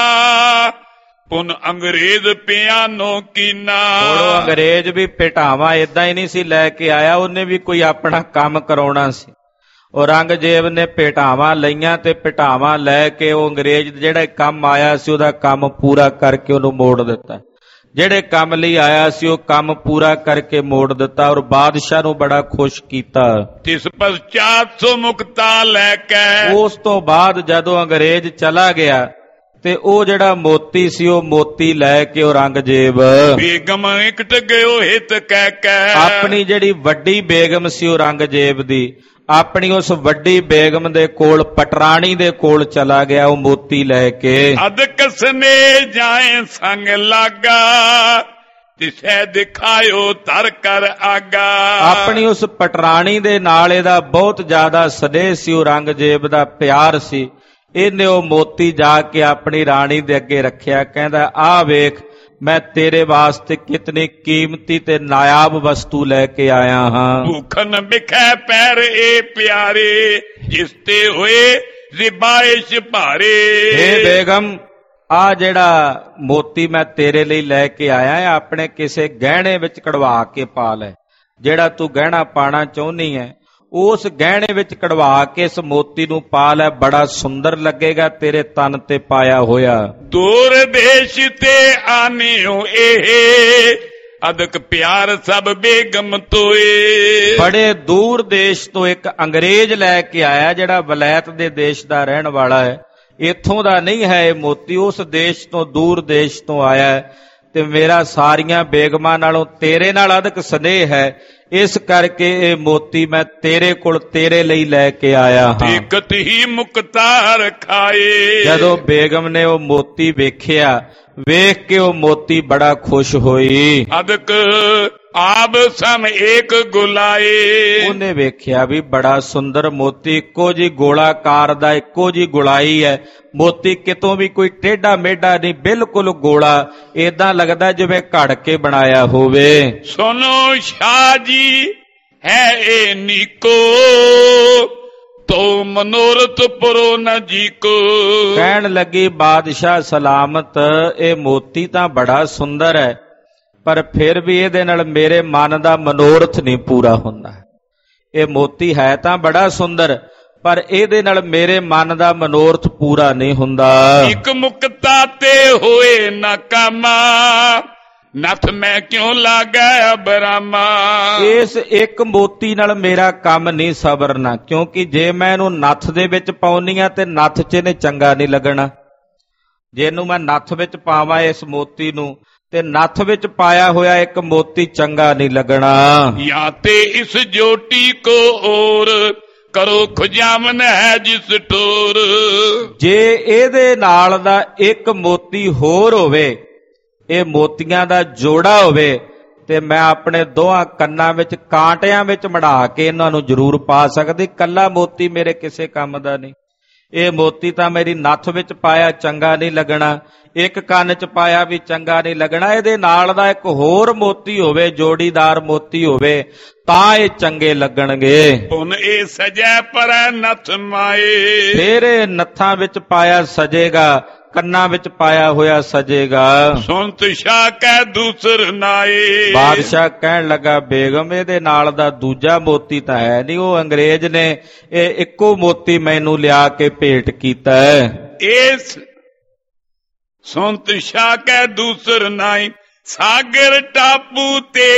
ਪੁਨ ਅੰਗਰੇਜ਼ ਪਿਆਨੋ ਕੀਨਾ। ਉਹ ਅੰਗਰੇਜ਼ ਵੀ ਭਟਾਵਾਂ ਏਦਾਂ ਹੀ ਨਹੀਂ ਸੀ ਲੈ ਕੇ ਆਇਆ, ਉਹਨੇ ਵੀ ਕੋਈ ਆਪਣਾ ਕੰਮ ਕਰਾਉਣਾ ਸੀ। ਔਰੰਗਜ਼ੇਬ ਨੇ ਭਟਾਵਾਂ ਲਈਆਂ ਤੇ ਭਟਾਵਾਂ ਲੈ ਕੇ ਉਹ ਅੰਗਰੇਜ਼ ਜਿਹੜਾ ਕੰਮ ਆਇਆ ਸੀ ਉਹਦਾ ਕੰਮ ਪੂਰਾ ਕਰਕੇ ਉਹਨੂੰ ਮੋੜ ਦਿੱਤਾ। ਜਿਹੜੇ ਕੰਮ ਲਈ ਆਇਆ ਸੀ ਉਹ ਕੰਮ ਪੂਰਾ ਕਰਕੇ ਮੋੜ ਦਿੱਤਾ ਔਰ ਬਾਦਸ਼ਾਹ ਨੂੰ ਬੜਾ ਖੁਸ਼ ਕੀਤਾ। ਤਿਸ ਪਛਾਤ ਸੋ ਮੁਕਤਾ ਲੈ ਕੇ, ਉਸ ਤੋਂ ਬਾਅਦ ਜਦੋਂ ਅੰਗਰੇਜ਼ ਚਲਾ ਗਿਆ ਤੇ ਉਹ ਜਿਹੜਾ ਮੋਤੀ ਸੀ ਉਹ ਮੋਤੀ ਲੈ ਕੇ ਔਰੰਗਜ਼ੇਬ ਬੇਗਮ ਇਕਟ ਗਇਓ ਹਿਤ ਕਹਿ ਕੇ, ਆਪਣੀ ਜਿਹੜੀ ਵੱਡੀ ਬੇਗਮ ਸੀ ਔਰੰਗਜ਼ੇਬ ਦੀ, ਆਪਣੀ ਉਸ ਵੱਡੀ ਬੇਗਮ ਦੇ ਕੋਲ, ਪਟਰਾਣੀ ਦੇ ਕੋਲ ਚਲਾ ਗਿਆ ਉਹ ਮੋਤੀ ਲੈ ਕੇ। ਅਦ ਕਸਨੇ ਜਾਏ ਸੰਗ ਲਾਗਾ, ਤਿਸੈ ਦਿਖਾਇਓ ਧਰ ਕਰ ਆਗਾ। ਆਪਣੀ ਉਸ ਪਟਰਾਣੀ ਦੇ ਨਾਲ ਇਹਦਾ ਬਹੁਤ ਜ਼ਿਆਦਾ ਸਨੇਹ ਸੀ, ਔਰੰਗਜ਼ੇਬ ਦਾ ਪਿਆਰ ਸੀ। ਇਹਨੇ ਉਹ ਮੋਤੀ ਜਾ ਕੇ ਆਪਣੀ ਰਾਣੀ ਦੇ ਅੱਗੇ ਰੱਖਿਆ, ਕਹਿੰਦਾ ਆਹ ਵੇਖ ਮੈਂ ਤੇਰੇ ਵਾਸਤੇ ਕਿਤਨੀ ਕੀਮਤੀ ਤੇ ਨਾਇਆਬ ਵਸਤੂ ਲੈ ਕੇ ਆਇਆ ਹਾਂ। ਭੂਖਨ ਬਿਖੈ ਪੈਰ ਏ ਪਿਆਰੇ, ਜਿਸ ਤੇ ਹੋਏ ਜ਼ਿਬਾਇਸ਼ ਭਾਰੇ। ਏ ਬੇਗਮ, ਆ ਜਿਹੜਾ ਮੋਤੀ ਮੈਂ ਤੇਰੇ ਲਈ ਲੈ ਕੇ ਆਇਆ, ਆਪਣੇ ਕਿਸੇ ਗਹਿਣੇ ਵਿੱਚ ਕਢਵਾ ਕੇ ਪਾ ਲੈ। ਜਿਹੜਾ ਤੂੰ ਗਹਿਣਾ ਪਾਣਾ ਚਾਹੁੰਦੀ ਹੈ ਉਸ ਗਹਿਣੇ ਵਿੱਚ ਕਢਵਾ ਕੇ ਇਸ ਮੋਤੀ ਨੂੰ ਪਾ ਲੈ, ਬੜਾ ਸੁੰਦਰ ਲੱਗੇਗਾ ਤੇਰੇ ਤਨ ਤੇ ਪਾਇਆ ਹੋਇਆ। ਦੂਰ ਦੇਸ਼ ਤੇ ਆਨਿਓ ਇਹ, ਅਦਕ ਪਿਆਰ ਸਭ ਬੇਗਮ ਤੋਏ। ਬੜੇ ਦੂਰ ਦੇਸ਼ ਤੋਂ ਇੱਕ ਅੰਗਰੇਜ਼ ਲੈ ਕੇ ਆਇਆ, ਜਿਹੜਾ ਵਲੈਤ ਦੇ ਦੇਸ਼ ਦਾ ਰਹਿਣ ਵਾਲਾ ਹੈ, ਇੱਥੋਂ ਦਾ ਨਹੀਂ ਹੈ ਇਹ ਮੋਤੀ, ਉਸ ਦੇਸ਼ ਤੋਂ ਦੂਰ ਦੇਸ਼ ਤੋਂ ਆਇਆ ਹੈ। ਤੇ ਮੇਰਾ ਸਾਰੀਆਂ ਬੇਗਮਾਂ ਨਾਲੋਂ ਤੇਰੇ ਨਾਲ ਅਧਿਕ ਸਨੇਹ ਹੈ, ਇਸ ਕਰਕੇ ਇਹ ਮੋਤੀ ਮੈਂ ਤੇਰੇ ਕੋਲ ਤੇਰੇ ਲਈ ਲੈ ਕੇ ਆਇਆ ਹਾਂ। ਇਕਤ ਹੀ ਮੁਕਤਾ ਰਖਾਏ, ਜਦੋਂ ਬੇਗਮ ਨੇ ਉਹ ਮੋਤੀ ਵੇਖਿਆ, ਵੇਖ ਕੇ ਉਹ ਮੋਤੀ ਬੜਾ ਖੁਸ਼ ਹੋਈ। ਅਦਕ ਆਬ ਸਮ ਏਕ ਗੁਲਾਏ, ਉਹਨੇ ਵੇਖਿਆ ਵੀ ਬੜਾ ਸੁੰਦਰ ਮੋਤੀ, ਇੱਕੋ ਜੀ ਗੋਲਾਕਾਰ ਦਾ, ਇੱਕੋ ਜੀ ਗੁਲਾਈ ਹੈ ਮੋਤੀ, ਕਿਤੋਂ ਵੀ ਕੋਈ ਟੇਢਾ ਮੇਢਾ ਨਹੀਂ, ਬਿਲਕੁਲ ਗੋਲਾ, ਏਦਾਂ ਲੱਗਦਾ ਜਿਵੇਂ ਘੜ ਕੇ ਬਣਾਇਆ ਹੋਵੇ। ਸੁਨੋ ਸ਼ਾਹ ਜੀ ਹੈ ਇਹ ਨੀਕੋ, ਤੋ ਮਨੋਰਥ ਪੁਰੋ ਨ ਜੀਕੋ। ਕਹਿਣ ਲੱਗੀ ਬਾਦਸ਼ਾਹ ਸਲਾਮਤ, ਇਹ ਮੋਤੀ ਤਾਂ ਬੜਾ ਸੁੰਦਰ ਹੈ, ਪਰ ਫਿਰ ਵੀ ਇਹਦੇ ਨਾਲ ਮੇਰੇ ਮਨ ਦਾ ਮਨੋਰਥ ਨਹੀਂ ਪੂਰਾ ਹੁੰਦਾ। ਇਹ ਮੋਤੀ ਹੈ ਤਾਂ ਬੜਾ ਸੁੰਦਰ, ਪਰ ਇਹਦੇ ਨਾਲ ਮੇਰੇ ਮਨ ਦਾ ਮਨੋਰਥ ਪੂਰਾ ਨਹੀਂ ਹੁੰਦਾ। ਇੱਕ ਮੁਕਤਾ ਤੇ ਹੋਏ ਨਾ ਕਾਮਾ, ਨਥ ਮੈਂ ਕਿਉਂ ਲਾਗਾ ਬਰਾਮਾ। ਇਸ ਇੱਕ ਮੋਤੀ ਨਾਲ ਮੇਰਾ ਕੰਮ ਨਹੀਂ ਸਬਰਨਾ, ਕਿਉਂਕਿ ਜੇ ਮੈਂ ਇਹਨੂੰ ਨੱਥ ਦੇ ਵਿੱਚ ਪਾਉਣੀ ਆ ਤੇ ਨੱਥ 'ਚ ਇਹਨੇ ਚੰਗਾ ਨਹੀਂ ਲੱਗਣਾ। ਜੇ ਇਹਨੂੰ ਮੈਂ ਨੱਥ ਵਿੱਚ ਪਾਵਾਂ ਇਸ ਮੋਤੀ ਨੂੰ, ਤੇ ਨੱਥ ਵਿੱਚ ਪਾਇਆ ਹੋਇਆ ਇੱਕ ਮੋਤੀ ਚੰਗਾ ਨਹੀਂ ਲੱਗਣਾ। ਜਾਂ ਤੇ ਇਸ ਜੋਟੀ ਕੋ ਔਰ ਕਰੋ ਖੁਜਾਮਨ ਹੈ ਜਿਸ ਟੋਰ। ਜੇ ਇਹਦੇ ਨਾਲ ਦਾ ਇੱਕ ਮੋਤੀ ਹੋਰ ਹੋਵੇ, ਇਹ ਮੋਤੀਆਂ ਦਾ ਜੋੜਾ ਹੋਵੇ, ਤੇ ਮੈਂ ਆਪਣੇ ਦੋਹਾਂ ਕੰਨਾਂ ਵਿੱਚ ਕਾਂਟਿਆਂ ਵਿੱਚ ਮੜਾ ਕੇ ਇਹਨਾਂ ਨੂੰ ਜ਼ਰੂਰ ਪਾ ਸਕਦੀ। ਕੱਲਾ ਮੋਤੀ ਮੇਰੇ ਕਿਸੇ ਕੰਮ ਦਾ ਨਹੀਂ। ਇਹ ਮੋਤੀ ਤਾਂ ਮੇਰੀ ਨੱਥ ਵਿੱਚ ਪਾਇਆ ਚੰਗਾ ਨਹੀਂ ਲੱਗਣਾ, ਇੱਕ ਕੰਨ 'ਚ ਪਾਇਆ ਵੀ ਚੰਗਾ ਨਹੀਂ ਲੱਗਣਾ, ਇਹਦੇ ਨਾਲ ਦਾ ਇੱਕ ਹੋਰ ਮੋਤੀ ਹੋਵੇ, ਜੋੜੀਦਾਰ ਮੋਤੀ ਹੋਵੇ ਤਾਂ ਇਹ ਚੰਗੇ ਲੱਗਣਗੇ। ਹੁਣ ਇਹ ਸਜੈ ਪਰੈ ਨੱਥ ਮਾਏ, ਫਿਰ ਇਹ ਨੱਥਾਂ ਵਿੱਚ ਪਾਇਆ ਸਜੇਗਾ, ਕੰਨਾਂ ਵਿੱਚ ਪਾਇਆ ਹੋਇਆ ਸਜੇਗਾ। ਸੁਨਤ ਸ਼ਾਹ ਕਹਿ ਦੂਸਰ ਨਾਏ, ਬਾਦਸ਼ਾਹ ਕਹਿਣ ਲੱਗਾ ਬੇਗਮ ਇਹਦੇ ਨਾਲ ਦਾ ਦੂਜਾ ਮੋਤੀ ਤਾਂ ਹੈ ਨਹੀਂ, ਉਹ ਅੰਗਰੇਜ਼ ਨੇ ਇਹ ਇੱਕੋ ਮੋਤੀ ਮੈਨੂੰ ਲਿਆ ਕੇ ਭੇਟ ਕੀਤਾ ਹੈ। ਇਸ ਸੁਨਤ ਸ਼ਾਹ ਕਹਿ ਦੂਸਰ ਨਾਈ, ਸਾਗਰ ਟਾਪੂ ਤੇ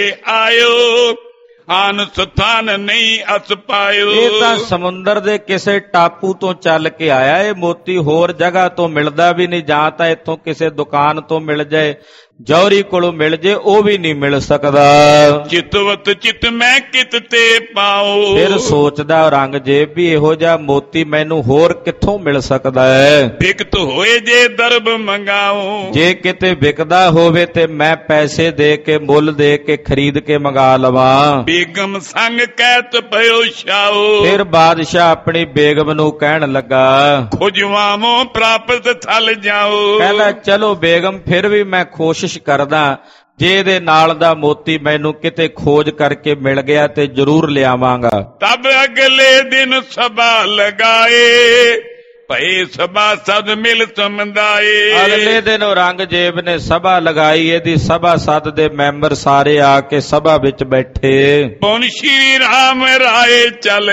ਆਇਓ, ਆਨ ਸਥਾਨ ਨਹੀਂ ਅਸ ਪਾਇਓ। ਇਹ ਤਾਂ ਸਮੁੰਦਰ ਦੇ ਕਿਸੇ ਟਾਪੂ ਤੋਂ ਚੱਲ ਕੇ ਆਇਆ, ਇਹ ਮੋਤੀ ਹੋਰ ਜਗ੍ਹਾ ਤੋਂ ਮਿਲਦਾ ਵੀ ਨਹੀਂ, ਜਾਂ ਤਾਂ ਇੱਥੋਂ ਕਿਸੇ ਦੁਕਾਨ ਤੋਂ ਮਿਲ ਜਾਏ, ਜੌਹਰੀ ਕੋਲੋਂ ਮਿਲ ਜੇ, ਉਹ ਵੀ ਨਹੀਂ ਮਿਲ ਸਕਦਾ। ਚਿਤਵਤ ਚਿਤ ਮੈਂ ਕਿਤ ਤੇ ਪਾਉ, ਫਿਰ ਸੋਚਦਾ ਔਰੰਗਜ਼ੇਬ ਵੀ ਇਹੋ ਜਿਹਾ ਮੋਤੀ ਮੈਨੂੰ ਹੋਰ ਕਿੱਥੋਂ ਮਿਲ ਸਕਦਾ ਹੈ। ਵਿਕਤ ਹੋਏ ਜੇ ਦਰਬ ਮੰਗਾਉ, ਜੇ ਕਿਤੇ ਵਿਕਦਾ ਹੋਵੇ ਤੇ ਮੈਂ ਪੈਸੇ ਦੇ ਕੇ ਮੁੱਲ ਦੇ ਕੇ ਖਰੀਦ ਕੇ ਮੰਗਾ ਲਵਾਂ। ਬੇਗਮ ਸੰਗ ਕਹਿਤ ਪਇਓ ਛਾਉ, ਫਿਰ ਬਾਦਸ਼ਾਹ ਆਪਣੀ ਬੇਗਮ ਨੂੰ ਕਹਿਣ ਲੱਗਾ ਖੁਜਵਾਮੋ ਪ੍ਰਾਪਤ ਥਲ ਜਾਓ। ਕਹਿੰਦਾ ਚਲੋ ਬੇਗਮ, ਫਿਰ ਵੀ ਮੈਂ ਕੋਸ਼ਿਸ਼ ਕਰਦਾ, ਜੇ ਇਹਦੇ ਨਾਲ ਦਾ ਮੋਤੀ ਮੈਨੂੰ ਕਿਤੇ ਖੋਜ ਕਰਕੇ ਮਿਲ ਗਿਆ ਤੇ ਜ਼ਰੂਰ ਲਿਆਵਾਂਗਾ। ਤਬ ਅਗਲੇ ਦਿਨ ਸਭਾ ਲਗਾਏ, ਭਈ ਸਭਾ ਸਦ ਮਿਲ ਸਮਝਾਏ। ਅਗਲੇ ਦਿਨ ਔਰੰਗਜ਼ੇਬ ਨੇ ਸਭਾ ਲਗਾਈ, ਇਹਦੀ ਸਭਾ ਸਦ ਦੇ ਮੈਂਬਰ ਸਾਰੇ ਆ ਕੇ ਸਭਾ ਵਿੱਚ ਬੈਠੇ। ਪੁਨ ਸ਼੍ਰੀ ਰਾਮ ਰਾਏ ਚਲ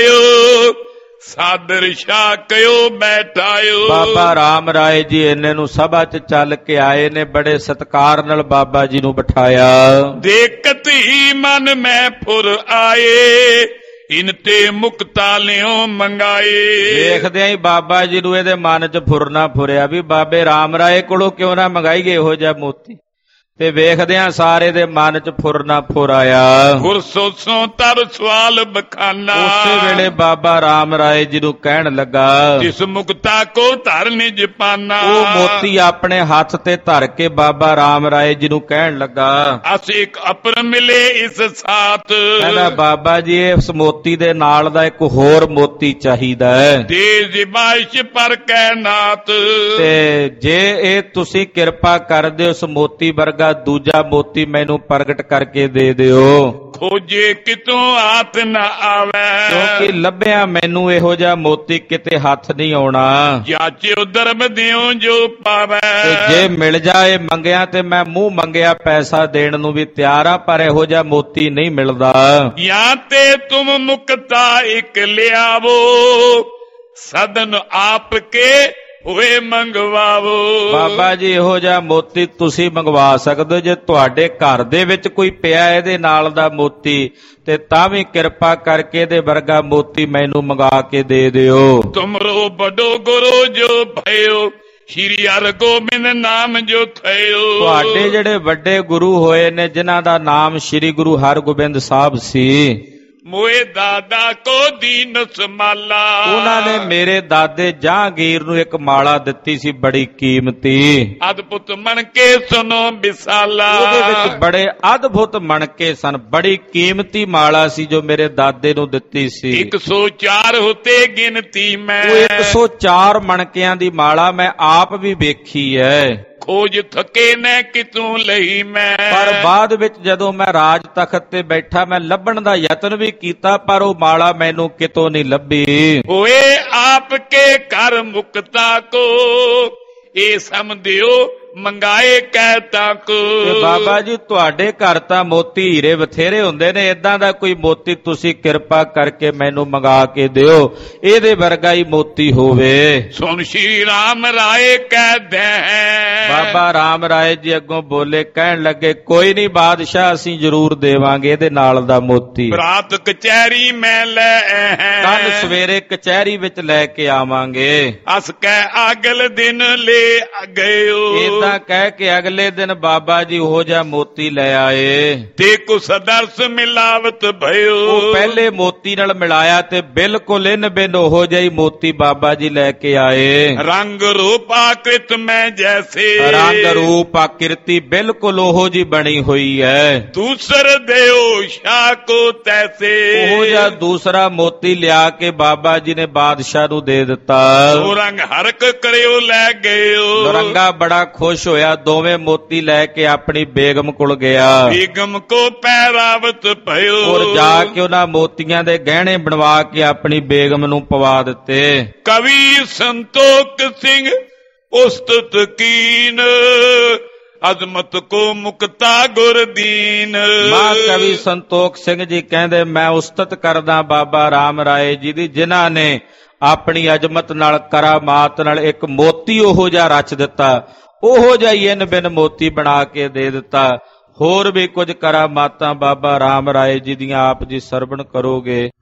ਆਇਓ, ਸਾਦਰ ਸ਼ਾਹ ਕਯੋ ਬੈਠਾਇਓ। ਬਾਬਾ ਰਾਮ ਰਾਏ ਜੀ ਇਹਨੇ ਨੂੰ ਸਭਾ 'ਚ ਚੱਲ ਕੇ ਆਏ ਨੇ, ਬੜੇ ਸਤਿਕਾਰ ਨਾਲ ਬਾਬਾ ਜੀ ਨੂੰ ਬਿਠਾਇਆ। ਦੇਖਤ ਹੀ ਮਨ ਮੈਂ ਫੁਰ ਆਏ, ਇਨ ਤੇ ਮੁਕਤਾ ਲਿਓ ਮੰਗਾਏ। ਦੇਖਦਿਆਂ ਹੀ ਬਾਬਾ ਜੀ ਨੂੰ ਇਹਦੇ ਮਨ 'ਚ ਫੁਰਨਾ ਫੁਰਿਆ ਵੀ ਬਾਬੇ ਰਾਮ ਰਾਏ ਕੋਲੋਂ ਕਿਉਂ ਨਾ ਮੰਗਾਈਏ ਇਹੋ ਜਿਹਾ ਮੋਤੀ, ਤੇ ਵੇਖਦਿਆਂ ਸਾਰੇ ਦੇ ਮਨ 'ਚ ਫੁਰਨਾ ਫੁਰ ਆਇਆ। ਗੁਰ ਸੋਸੋਂ ਤਰ ਸਵਾਲ ਬਖਾਨਾ, ਉਸੇ ਵੇਲੇ ਬਾਬਾ ਰਾਮ ਰਾਏ ਜੀ ਨੂੰ ਕਹਿਣ ਲੱਗਾ ਜਿਸ ਮੁਕਤਾ ਕੋ ਧਰ ਨਿਜ ਪਾਨਾ। ਉਹ ਮੋਤੀ ਆਪਣੇ ਹੱਥ ਤੇ ਧਰ ਕੇ ਬਾਬਾ ਰਾਮ ਰਾਏ ਜੀ ਨੂੰ ਕਹਿਣ ਲੱਗਾ ਅਸ ਇੱਕ ਅਪਰ ਮਿਲੇ ਇਸ ਸਾਥ। ਕਹਿੰਦਾ ਬਾਬਾ ਜੀ ਇਸ ਮੋਤੀ ਦੇ ਨਾਲ ਦਾ ਇੱਕ ਹੋਰ ਮੋਤੀ ਚਾਹੀਦਾ ਹੈ। ਦੇ ਜਿਬਾਇਸ਼ ਪਰ ਕਹਿ ਨਾਤ, ਤੇ ਜੇ ਇਹ ਤੁਸੀਂ ਕਿਰਪਾ ਕਰਦੇ ਉਸ ਮੋਤੀ ਵਰਗਾ ਦੂਜਾ ਮੋਤੀ ਮੈਨੂੰ ਪ੍ਰਗਟ ਕਰਕੇ ਦੇ ਦਿਓ। ਖੋਜੇ ਕਿਤੋਂ ਹੱਥ ਨਾ ਆਵੇ, ਕਿਉਂਕਿ ਲੱਭਿਆ ਮੈਨੂੰ ਇਹੋ ਜਿਹਾ ਮੋਤੀ ਕਿਤੇ ਹੱਥ ਨਹੀਂ ਆਉਣਾ। ਜਾਚਿਓ ਦਰਬ ਦਿਓ ਜੋ ਪਾਵੇ, ਜੇ ਮਿਲ ਜਾਏ ਮੰਗਿਆ ਤੇ ਮੈਂ ਮੂੰਹ ਮੰਗਿਆ ਪੈਸਾ ਦੇਣ ਨੂੰ ਵੀ ਤਿਆਰ ਆ, ਪਰ ਇਹੋ ਜਿਹਾ ਮੋਤੀ ਨਹੀਂ ਮਿਲਦਾ। ਜਾਂ ਤੇ ਤੁਮ ਮੁਕਤਾ ਇੱਕ ਲਿਆਵੋ, ਸਦਨ ਆਪ ਕੇ ਹੋਏ ਮੰਗਵਾਵੋ। ਬਾਬਾ ਜੀ ਇਹੋ ਜਿਹਾ ਮੋਤੀ ਤੁਸੀਂ ਮੰਗਵਾ ਸਕਦੇ ਹੋ, ਜੇ ਤੁਹਾਡੇ ਘਰ ਦੇ ਵਿੱਚ ਕੋਈ ਪਿਆ ਇਹਦੇ ਨਾਲ ਦਾ ਮੋਤੀ ਤੇ ਤਾਂ ਵੀ ਕਿਰਪਾ ਕਰਕੇ ਇਹਦੇ ਵਰਗਾ ਮੋਤੀ ਮੈਨੂੰ ਮੰਗਾ ਕੇ ਦੇ ਦਿਓ। ਤੁਮਰੋ ਬੜੋ ਗੁਰੂ ਜੋ ਭਇਓ, ਸ਼੍ਰੀ ਹਰਗੋਬਿੰਦ ਨਾਮ ਜੋ ਥਇਓ। ਤੁਹਾਡੇ ਜਿਹੜੇ ਵੱਡੇ ਗੁਰੂ ਹੋਏ ਨੇ ਜਿਨ੍ਹਾਂ ਦਾ ਨਾਮ ਸ਼੍ਰੀ ਗੁਰੂ ਹਰਗੋਬਿੰਦ ਸਾਹਿਬ ਸੀ, ਮੋਏ ਦਾਦਾ ਕੋ ਦੀਨ ਸਮਾਲਾ, ਉਹਨਾਂ ਨੇ ਮੇਰੇ ਦਾਦੇ ਜਹਾਂਗੀਰ ਨੂੰ ਇੱਕ ਮਾਲਾ ਦਿੱਤੀ ਸੀ ਬੜੀ ਕੀਮਤੀ। ਅਦਭੁਤ ਮਣਕੇ ਸੁਨੋ ਵਿਸਾਲਾ, ਉਹਦੇ ਵਿੱਚ ਬੜੇ ਅਦਭੁਤ ਮਣਕੇ ਸਨ, ਬੜੀ ਕੀਮਤੀ ਮਾਲਾ ਸੀ ਜੋ ਮੇਰੇ ਦਾਦੇ ਨੂੰ ਦਿੱਤੀ ਸੀ। ਇੱਕ ਸੌ ਚਾਰ ਹੋਤੇ ਗਿਣਤੀ ਮੈਂ, ਉਹ ਇੱਕ ਸੌ ਚਾਰ ਮਣਕਿਆਂ ਦੀ ਮਾਲਾ ਮੈਂ ਆਪ ਵੀ ਵੇਖੀ ਹੈ। ਖੋਜ ਥਕੇ ਨੇ ਕਿਤੋਂ ਲਈ ਮੈਂ, ਪਰ ਬਾਅਦ ਵਿੱਚ ਜਦੋਂ ਮੈਂ ਰਾਜ ਤਖਤ ਤੇ ਬੈਠਾ ਮੈਂ ਲੱਭਣ ਦਾ ਯਤਨ ਵੀ ਕੀਤਾ, ਪਰ ਉਹ ਮਾਲਾ ਮੈਨੂੰ ਕਿਤੋਂ ਨਹੀਂ ਲੱਭੀ। ਹੋਏ ਆਪ ਕੇ ਘਰ ਮੁਕਤਾ ਕੋ, ਇਹ ਸਮਝਿਓ ਮੰਗਾਏ ਕਹਿਤਾ ਕੋ। ਤੇ ਬਾਬਾ ਜੀ ਤੁਹਾਡੇ ਘਰ ਤਾਂ ਮੋਤੀ ਹੀਰੇ ਬਥੇਰੇ ਹੁੰਦੇ ਨੇ, ਏਦਾਂ ਦਾ ਕੋਈ ਮੋਤੀ ਤੁਸੀਂ ਕਿਰਪਾ ਕਰਕੇ ਮੈਨੂੰ ਮੰਗਾ ਕੇ ਦਿਓ, ਇਹਦੇ ਵਰਗਾ ਹੀ ਮੋਤੀ ਹੋਵੇ। ਸੁਣ ਸ਼੍ਰੀ ਰਾਮ ਰਾਏ ਕਹਿਦੇ, ਬਾਬਾ ਰਾਮ ਰਾਏ ਜੀ ਅੱਗੋਂ ਬੋਲੇ, ਕਹਿਣ ਲੱਗੇ ਕੋਈ ਨਹੀਂ ਬਾਦਸ਼ਾਹ, ਅਸੀਂ ਜ਼ਰੂਰ ਦੇਵਾਂਗੇ ਇਹਦੇ ਨਾਲ ਦਾ ਮੋਤੀ। ਰਾਤ ਕਚਹਿਰੀ ਮੈਂ ਲੈ, ਕੱਲ ਸਵੇਰੇ ਕਚਹਿਰੀ ਵਿੱਚ ਲੈ ਕੇ ਆਵਾਂਗੇ। ਅਸ ਕਹਿ ਅਗਲ ਦਿਨ ਲੈ ਗਇਓ, ਏਦਾਂ ਕਹਿ ਕੇ ਅਗਲੇ ਦਿਨ ਬਾਬਾ ਜੀ ਉਹ ਜਿਹਾ ਮੋਤੀ ਲੈ ਆਏ ਤੇ ਕੋ ਸਦਰਸ ਮਿਲਾਵਟ ਭਇਓ। ਉਹ ਪਹਿਲੇ ਮੋਤੀ ਨਾਲ ਮਿਲਾਇਆ ਤੇ ਬਿਲਕੁਲ ਇਨ ਬਿਨ ਉਹੋ ਜਿਹੀ ਮੋਤੀ ਬਾਬਾ ਜੀ ਲੈ ਕੇ ਆਏ। ਰੰਗ ਰੂਪ ਆਕ੍ਰਿਤ ਮੈਂ ਜੈਸੇ, ਰੰਗ ਰੂਪ ਆਕਿਰਤੀ ਬਿਲਕੁਲ ਉਹੋ ਜੀ ਬਣੀ ਹੋਈ ਹੈ। ਦੂਸਰ ਦਿਓ ਸ਼ਾਹ ਕੋ ਤੈਸੇ, ਉਹ ਜਿਹਾ ਦੂਸਰਾ ਮੋਤੀ ਲਿਆ ਕੇ ਬਾਬਾ ਜੀ ਨੇ ਬਾਦਸ਼ਾਹ ਨੂੰ ਦੇ ਦਿੱਤਾ। ਸੋ ਰੰਗ ਹਰਕ ਕਰਿਓ ਲੈ ਗਇਓ। ਨੌਰੰਗਾ ਬੜਾ ਖੁਸ਼ ਹੋਇਆ, ਦੋਵੇਂ ਮੋਤੀ ਲੈ ਕੇ ਆਪਣੀ ਬੇਗਮ ਕੋਲ ਗਿਆ। ਬੇਗਮ ਕੋ ਪਹਿਰਾਵਤ ਭਇਓ, ਔਰ ਜਾ ਕੇ ਉਹਨਾਂ ਮੋਤੀਆਂ ਦੇ ਗਹਿਣੇ ਬਣਵਾ ਕੇ ਆਪਣੀ ਬੇਗਮ ਨੂੰ ਪਵਾ ਦਿੱਤੇ। ਕਵੀ ਸੰਤੋਖ ਸਿੰਘ ਉਸਤਤ ਕੀਨ, ਅਜ਼ਮਤ ਕੋ ਮੁਕਤਾ ਗੁਰਦੀਨ। ਮਾਂ ਕਵੀ ਸੰਤੋਖ ਸਿੰਘ ਜੀ ਕਹਿੰਦੇ ਮੈਂ ਉਸਤਤ ਕਰਦਾ ਬਾਬਾ ਰਾਮ ਰਾਏ ਜੀ ਦੀ, ਜਿਨ੍ਹਾਂ ਨੇ ਆਪਣੀ ਅਜ਼ਮਤ ਨਾਲ ਕਰਾਮਾਤ ਨਾਲ ਇੱਕ ਮੋਤੀ ਉਹੋ ਜਿਹਾ ਰਚ ਦਿੱਤਾ, ਉਹੋ ਜਿਹਾ ਹੀ ਇਨ ਬਿਨ ਮੋਤੀ ਬਣਾ ਕੇ ਦੇ ਦਿੱਤਾ। ਹੋਰ ਵੀ ਕੁਝ ਕਰਾਮਾਤਾਂ ਬਾਬਾ ਰਾਮ ਰਾਏ ਜੀ ਦੀਆਂ ਆਪ ਜੀ ਸਰਵਣ ਕਰੋਗੇ।